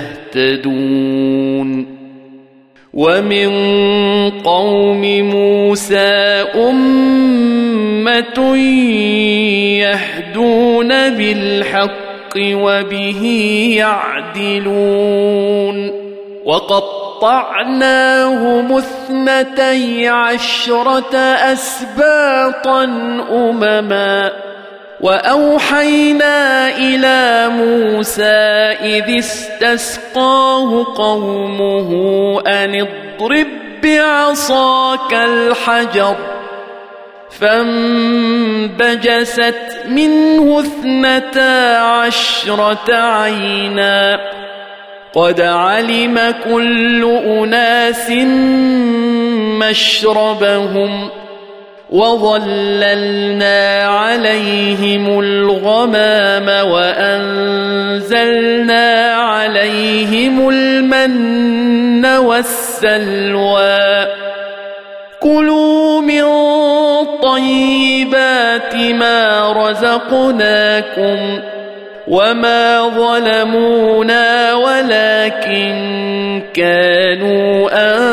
تهتدون ومن قوم موسى أمة يهدون بالحق وبه يعدلون وقطعناهم اثنتي عشرة أسباطا أمما وأوحينا إلى موسى إذ استسقاه قومه أن اضرب بعصاك الحجر فانبجست منه اثنتا عشرة عينا قد علم كل أناس مشربهم وظللنا عليهم الغمام وأنزلنا عليهم المن والسلوى كلوا من طيبات ما رزقناكم وما ظلمونا ولكن كانوا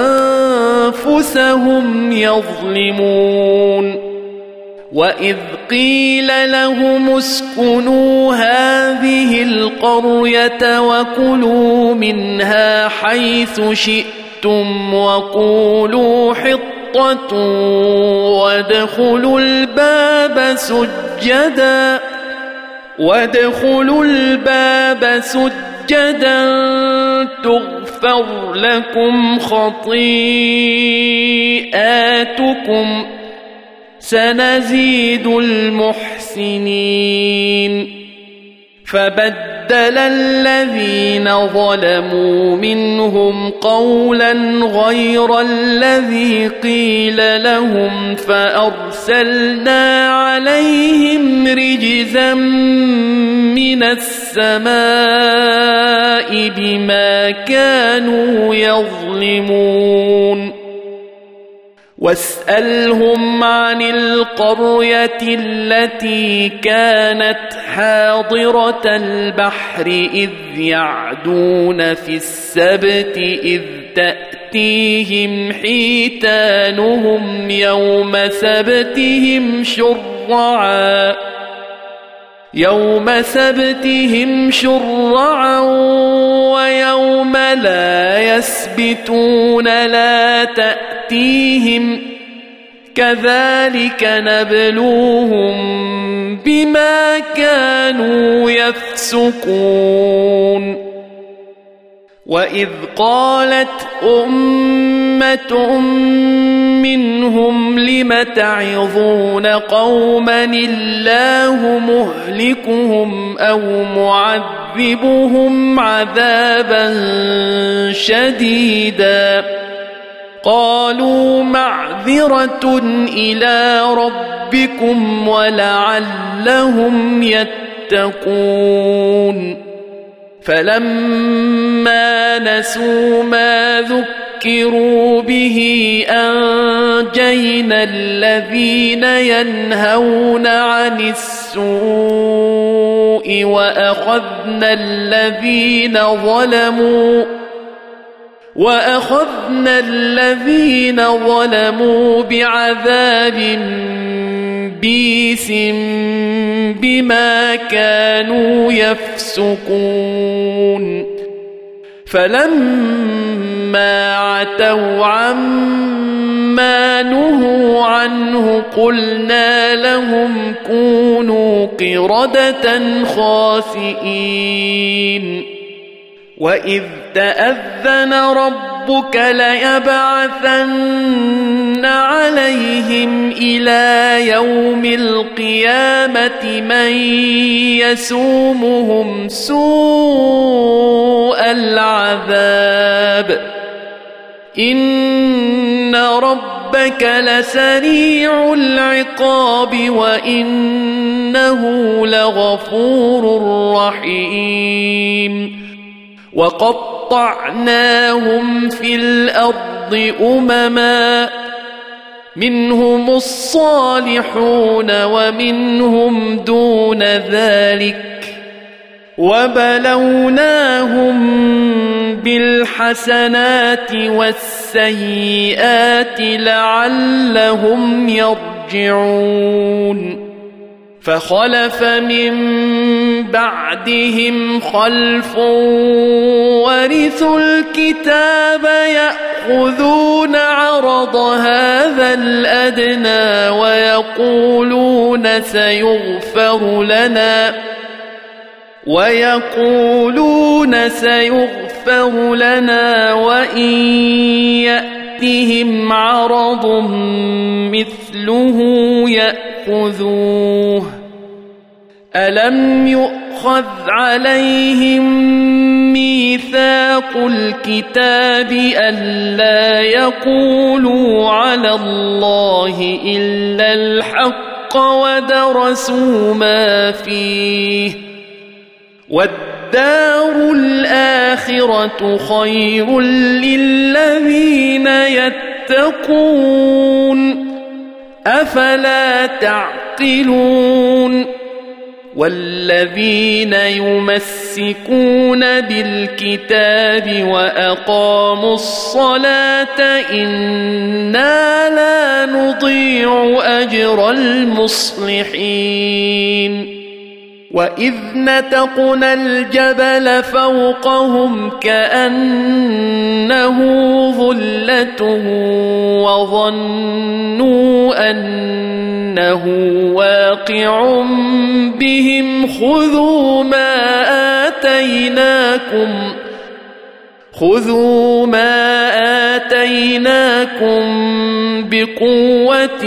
أنفسهم يظلمون وإذ قيل لهم اسكنوا هذه القرية وكلوا منها حيث شئتم وقولوا حطة حطة وادخلوا الباب سجدا وادخلوا الباب سجدا تغفر لكم خطيئاتكم سنزيد المحسنين فبدل الذين ظلموا منهم قولا غير الذي قيل لهم فأرسلنا عليهم رجزا من السماء بما كانوا يظلمون واسألهم عن القرية التي كانت حاضرة البحر إذ يعدون في السبت إذ تأتيهم حيتانهم يوم سبتهم شرعا يوم سبتهم شرعا ويوم لا يسبتون لا تأتيهم كذلك نبلوهم بما كانوا يفسقون وإذ قالت أمة منهم لم تعظون قوما الله مهلكهم أو معذبهم عذابا شديدا قالوا معذرة إلى ربكم ولعلهم يتقون فلما نسوا ما ذكروا به أنجينا الذين ينهون عن السوء وأخذنا الذين ظلموا وأخذنا الذين ظلموا بعذاب بئيس بما كانوا يفسقون فلما عتوا عما نهوا عنه قلنا لهم كونوا قردة خاسئين وإذ تأذن ربك ليبعثن عليهم إلى يوم القيامة من يسومهم سوء العذاب إن ربك لسريع العقاب وإنه لغفور رحيم وقطعناهم في الأرض أمما منهم الصالحون ومنهم دون ذلك وبلوناهم بالحسنات والسيئات لعلهم يرجعون فخلف من بعدهم خلف ورثوا الكتاب يأخذون عرض هذا الأدنى ويقولون سيغفر لنا ويقولون سيغفر لنا وإن يأتهم عرض مثله يأخذوه ألم يؤخذ عليهم ميثاق الكتاب ألا يقولوا على الله إلا الحق ودرسوا ما فيه والدار الآخرة خير للذين يتقون أفلا تعقلون والذين يمسكون بالكتاب وأقاموا الصلاة إنا لا نضيع أجر المصلحين وإذ نتقنا الجبل فوقهم كأنه ظلة وظنوا أنه واقع بهم خذوا ما آتيناكم خذوا ما آتيناكم بقوة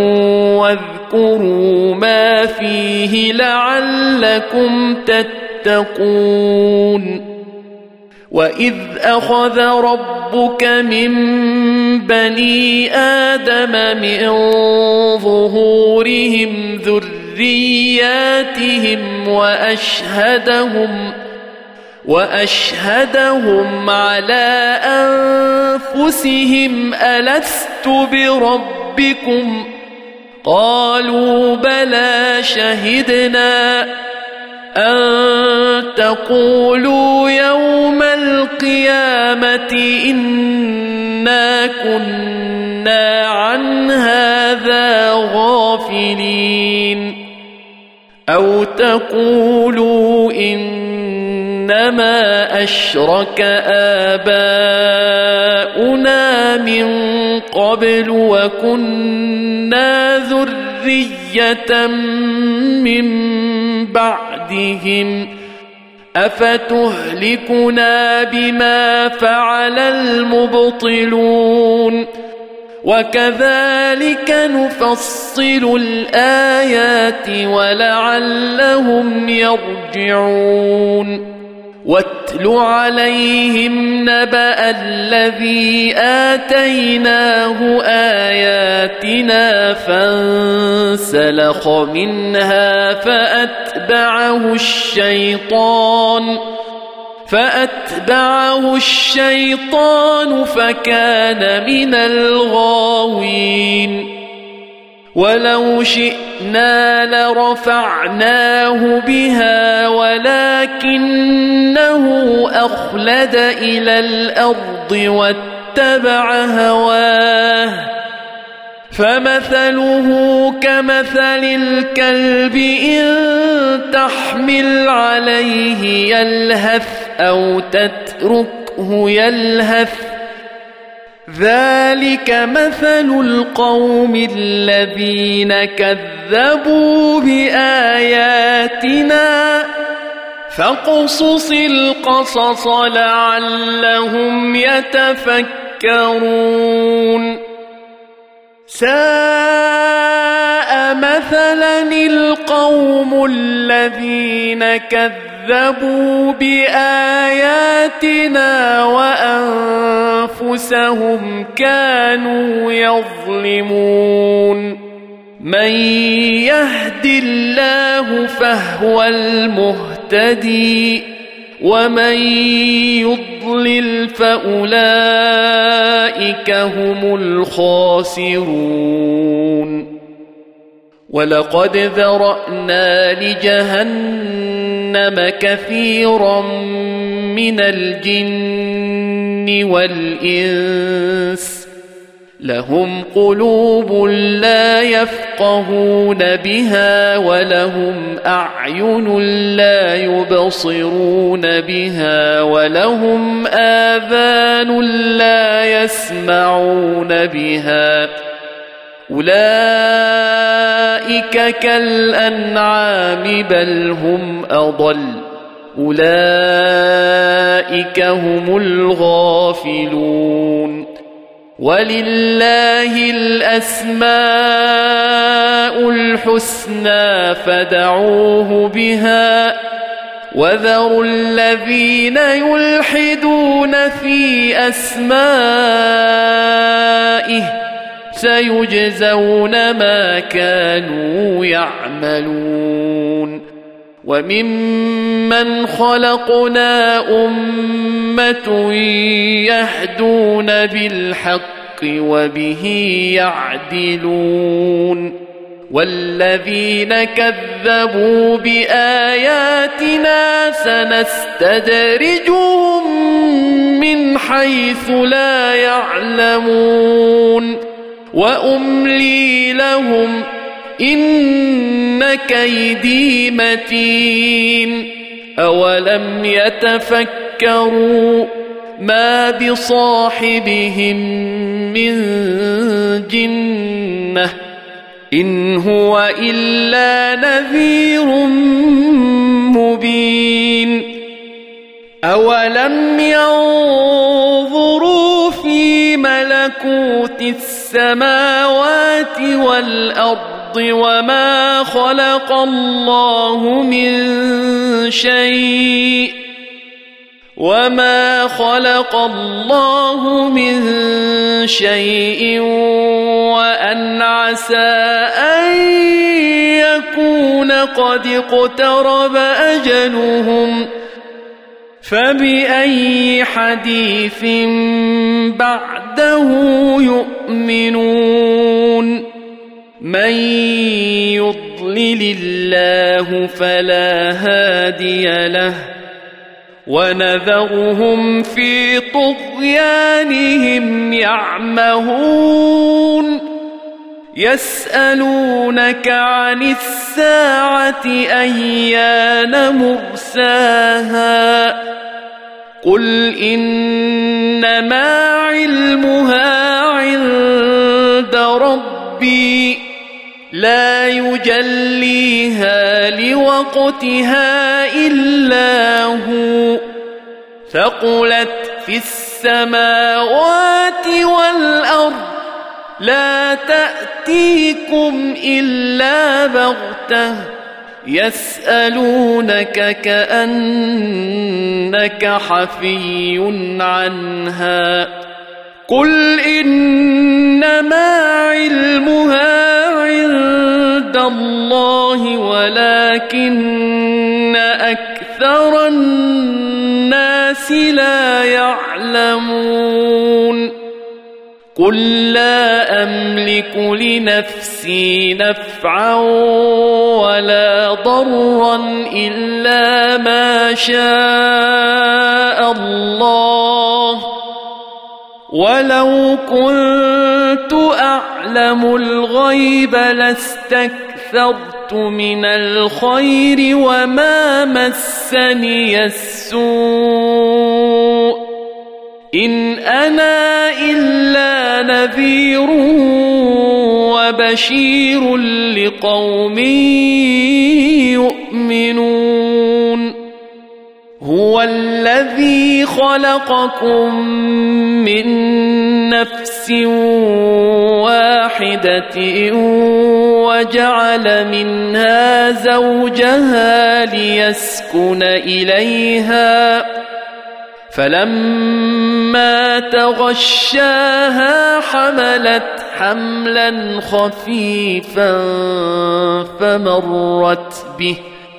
واذكروا ما فيه لعلكم تتقون وإذ أخذ ربك من بني آدم من ظهورهم ذرياتهم وأشهدهم وأشهدهم على أنفسهم ألست بربكم قالوا بلى شهدنا أن تقولوا يوم القيامة إنا كنا عن هذا غافلين أو تقولوا إنما أشرك آباؤنا من قبل وكنا ذرية من بعدهم أفتهلكنا بما فعل المبطلون وكذلك نفصل الآيات ولعلهم يرجعون واتل عليهم نبأ الذي آتيناه آياتنا فانسلخ منها فأتبعه الشيطان فأتبعه الشيطان فكان من الغاوين ولو شئنا لرفعناه بها ولكنه أخلد إلى الأرض واتبع هواه فمثله كمثل الكلب إن تحمل عليه يلهث أو تتركه يلهث ذلك مثل القوم الذين كذبوا بآياتنا فاقصص القصص لعلهم يتفكرون ساء مثلا القوم الذين كذبوا بآياتنا وأنفسهم كانوا يظلمون من يهد الله فهو المهتدي ومن يضلل فأولئك هم الخاسرون ولقد ذرأنا لجهنم كثيرا من الجن والإنس لهم قلوب لا يفقهون بها ولهم أعين لا يبصرون بها ولهم آذان لا يسمعون بها أولئك كالأنعام بل هم أضل أولئك هم الغافلون ولله الأسماء الحسنى فدعوه بها وذروا الذين يلحدون في أسمائه سيجزون ما كانوا يعملون وممن خلقنا أمة يهدون بالحق وبه يعدلون والذين كذبوا بآياتنا سنستدرجهم من حيث لا يعلمون وأملي لهم إن كيدي متين أولم يتفكروا ما بصاحبهم من جنة إن هو إلا نذير مبين أولم ينظروا في ملكوت السماوات والأرض وما خلق الله من شيء وما خلق الله من شيء وأن عسى أن يكون قد اقترب أجلهم فبأي حديث بعده يؤمنون من يضلل الله فلا هادي له ونذرهم في طغيانهم يعمهون يسألونك عن الساعة أيان مرساها قل إنما علمها عند ربي لا يجليها لوقتها إلا هو ثقلت في السماوات والأرض لا تأتيكم إلا بغتة يسألونك كأنك حفي عنها قل إنما علمها عند الله ولكن أكثر الناس لا يعلمون قل لا أملك لنفسي نفعا ولا ضرا إلا ما شاء الله ولو كنت أعلم الغيب لاستكثرت من الخير وما مسني السوء إن أنا إلا نذير وبشير لقوم يؤمنون هو الذي خلقكم من نفس واحدة وجعل منها زوجها ليسكن إليها فلما تغشاها حملت حملا خفيفا فمرت به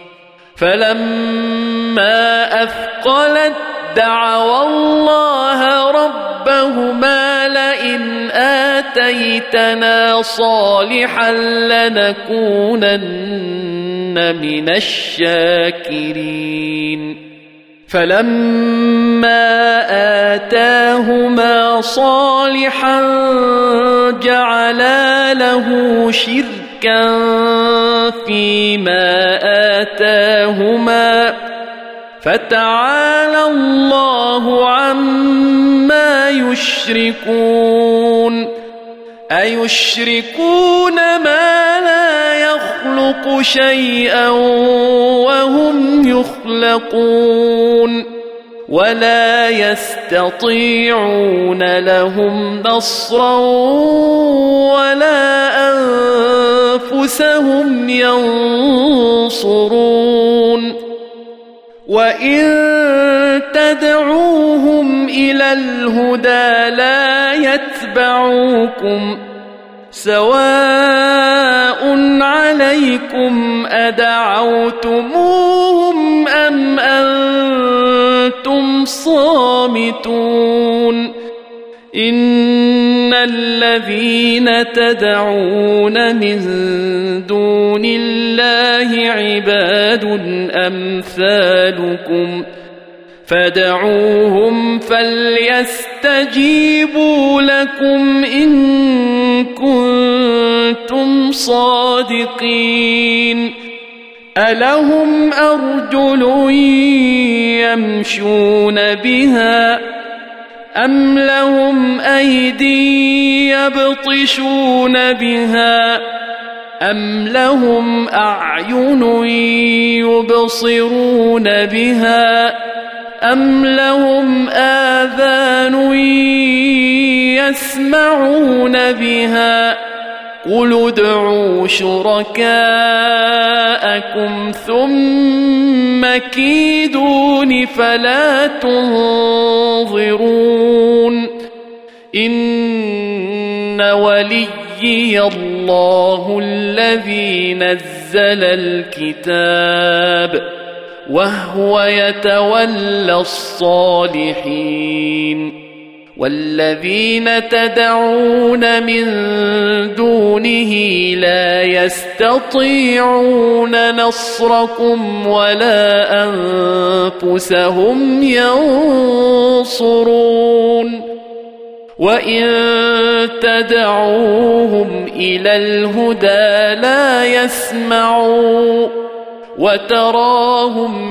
فلما أثقلت دعوا الله ربهما لئن آتيتنا صالحا لنكونن من الشاكرين فلما آتاهما صالحا جعلا له شركا فيما آتاهما فتعالى الله عما يشركون أيشركون ما لا يخلق شيئا وهم يخلقون ولا يستطيعون لهم نصرا ولا أنفسهم ينصرون وإن تدعوهم إلى الهدى لا يتبعوكم سواء عليكم أدعوتموهم أم أنتم صامتون إن الذين تدعون من دون الله عباد أمثالكم فادعوهم فليستجيبوا لكم إن كنتم صادقين ألهم أرجل يمشون بها أم لهم أيدي يبطشون بها أم لهم أعين يبصرون بها أم لهم آذان يسمعون بها قل ادعوا شركاءكم ثم كيدون فلا تنظرون إن وليي الله الذي نزل الكتاب وهو يتولى الصالحين والذين تدعون من دونه لا يستطيعون نصركم ولا أنفسهم ينصرون وإن تدعوهم إلى الهدى لا يسمعون وتراهم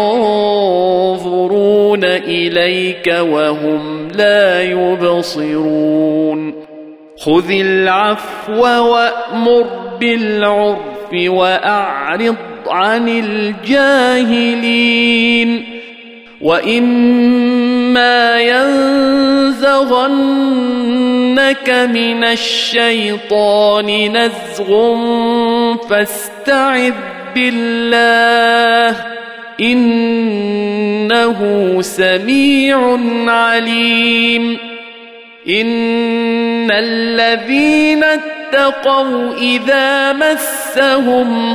ينظرون إليك وهم لا يبصرون خذ العفو وأمر بالعرف وأعرض عن الجاهلين وإما ينزغنك من الشيطان نزغ فاستعذ بالله إنه سميع عليم إن الذين اتقوا إذا مسهم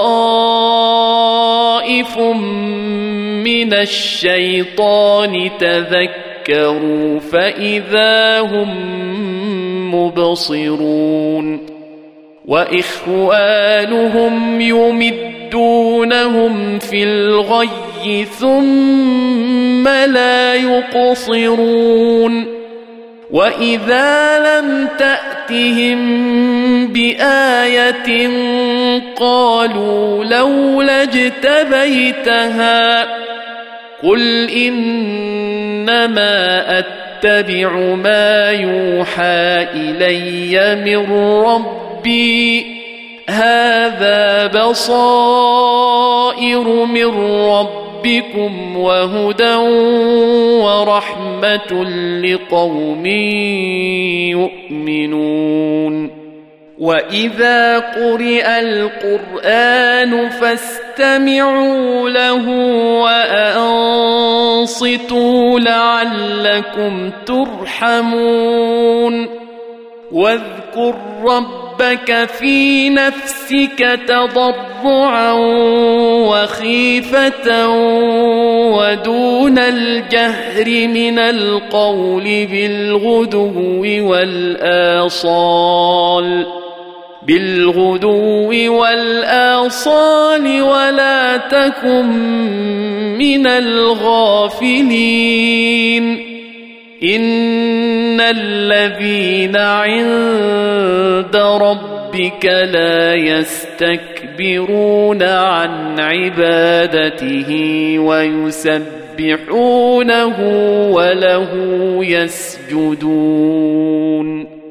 طائف من الشيطان تذكروا فإذا هم مبصرون وإخوانهم يمدونهم في الغي ثم لا يقصرون وإذا لم تأتهم بآية قالوا لولا اجتبيتها قل إنما أتبع ما يوحى إلي من ربي هذا بصائر من ربكم وهدى ورحمة لقوم يؤمنون وإذا قرئ القرآن فاستمعوا له وأنصتوا لعلكم ترحمون واذكر ربك في نفسك تضرعا وخيفة ودون الجهر من القول بالغدو والآصال بالغدو والآصال ولا تكن من الغافلين إن الذين عند ربك لا يستكبرون عن عبادته ويسبحونه وله يسجدون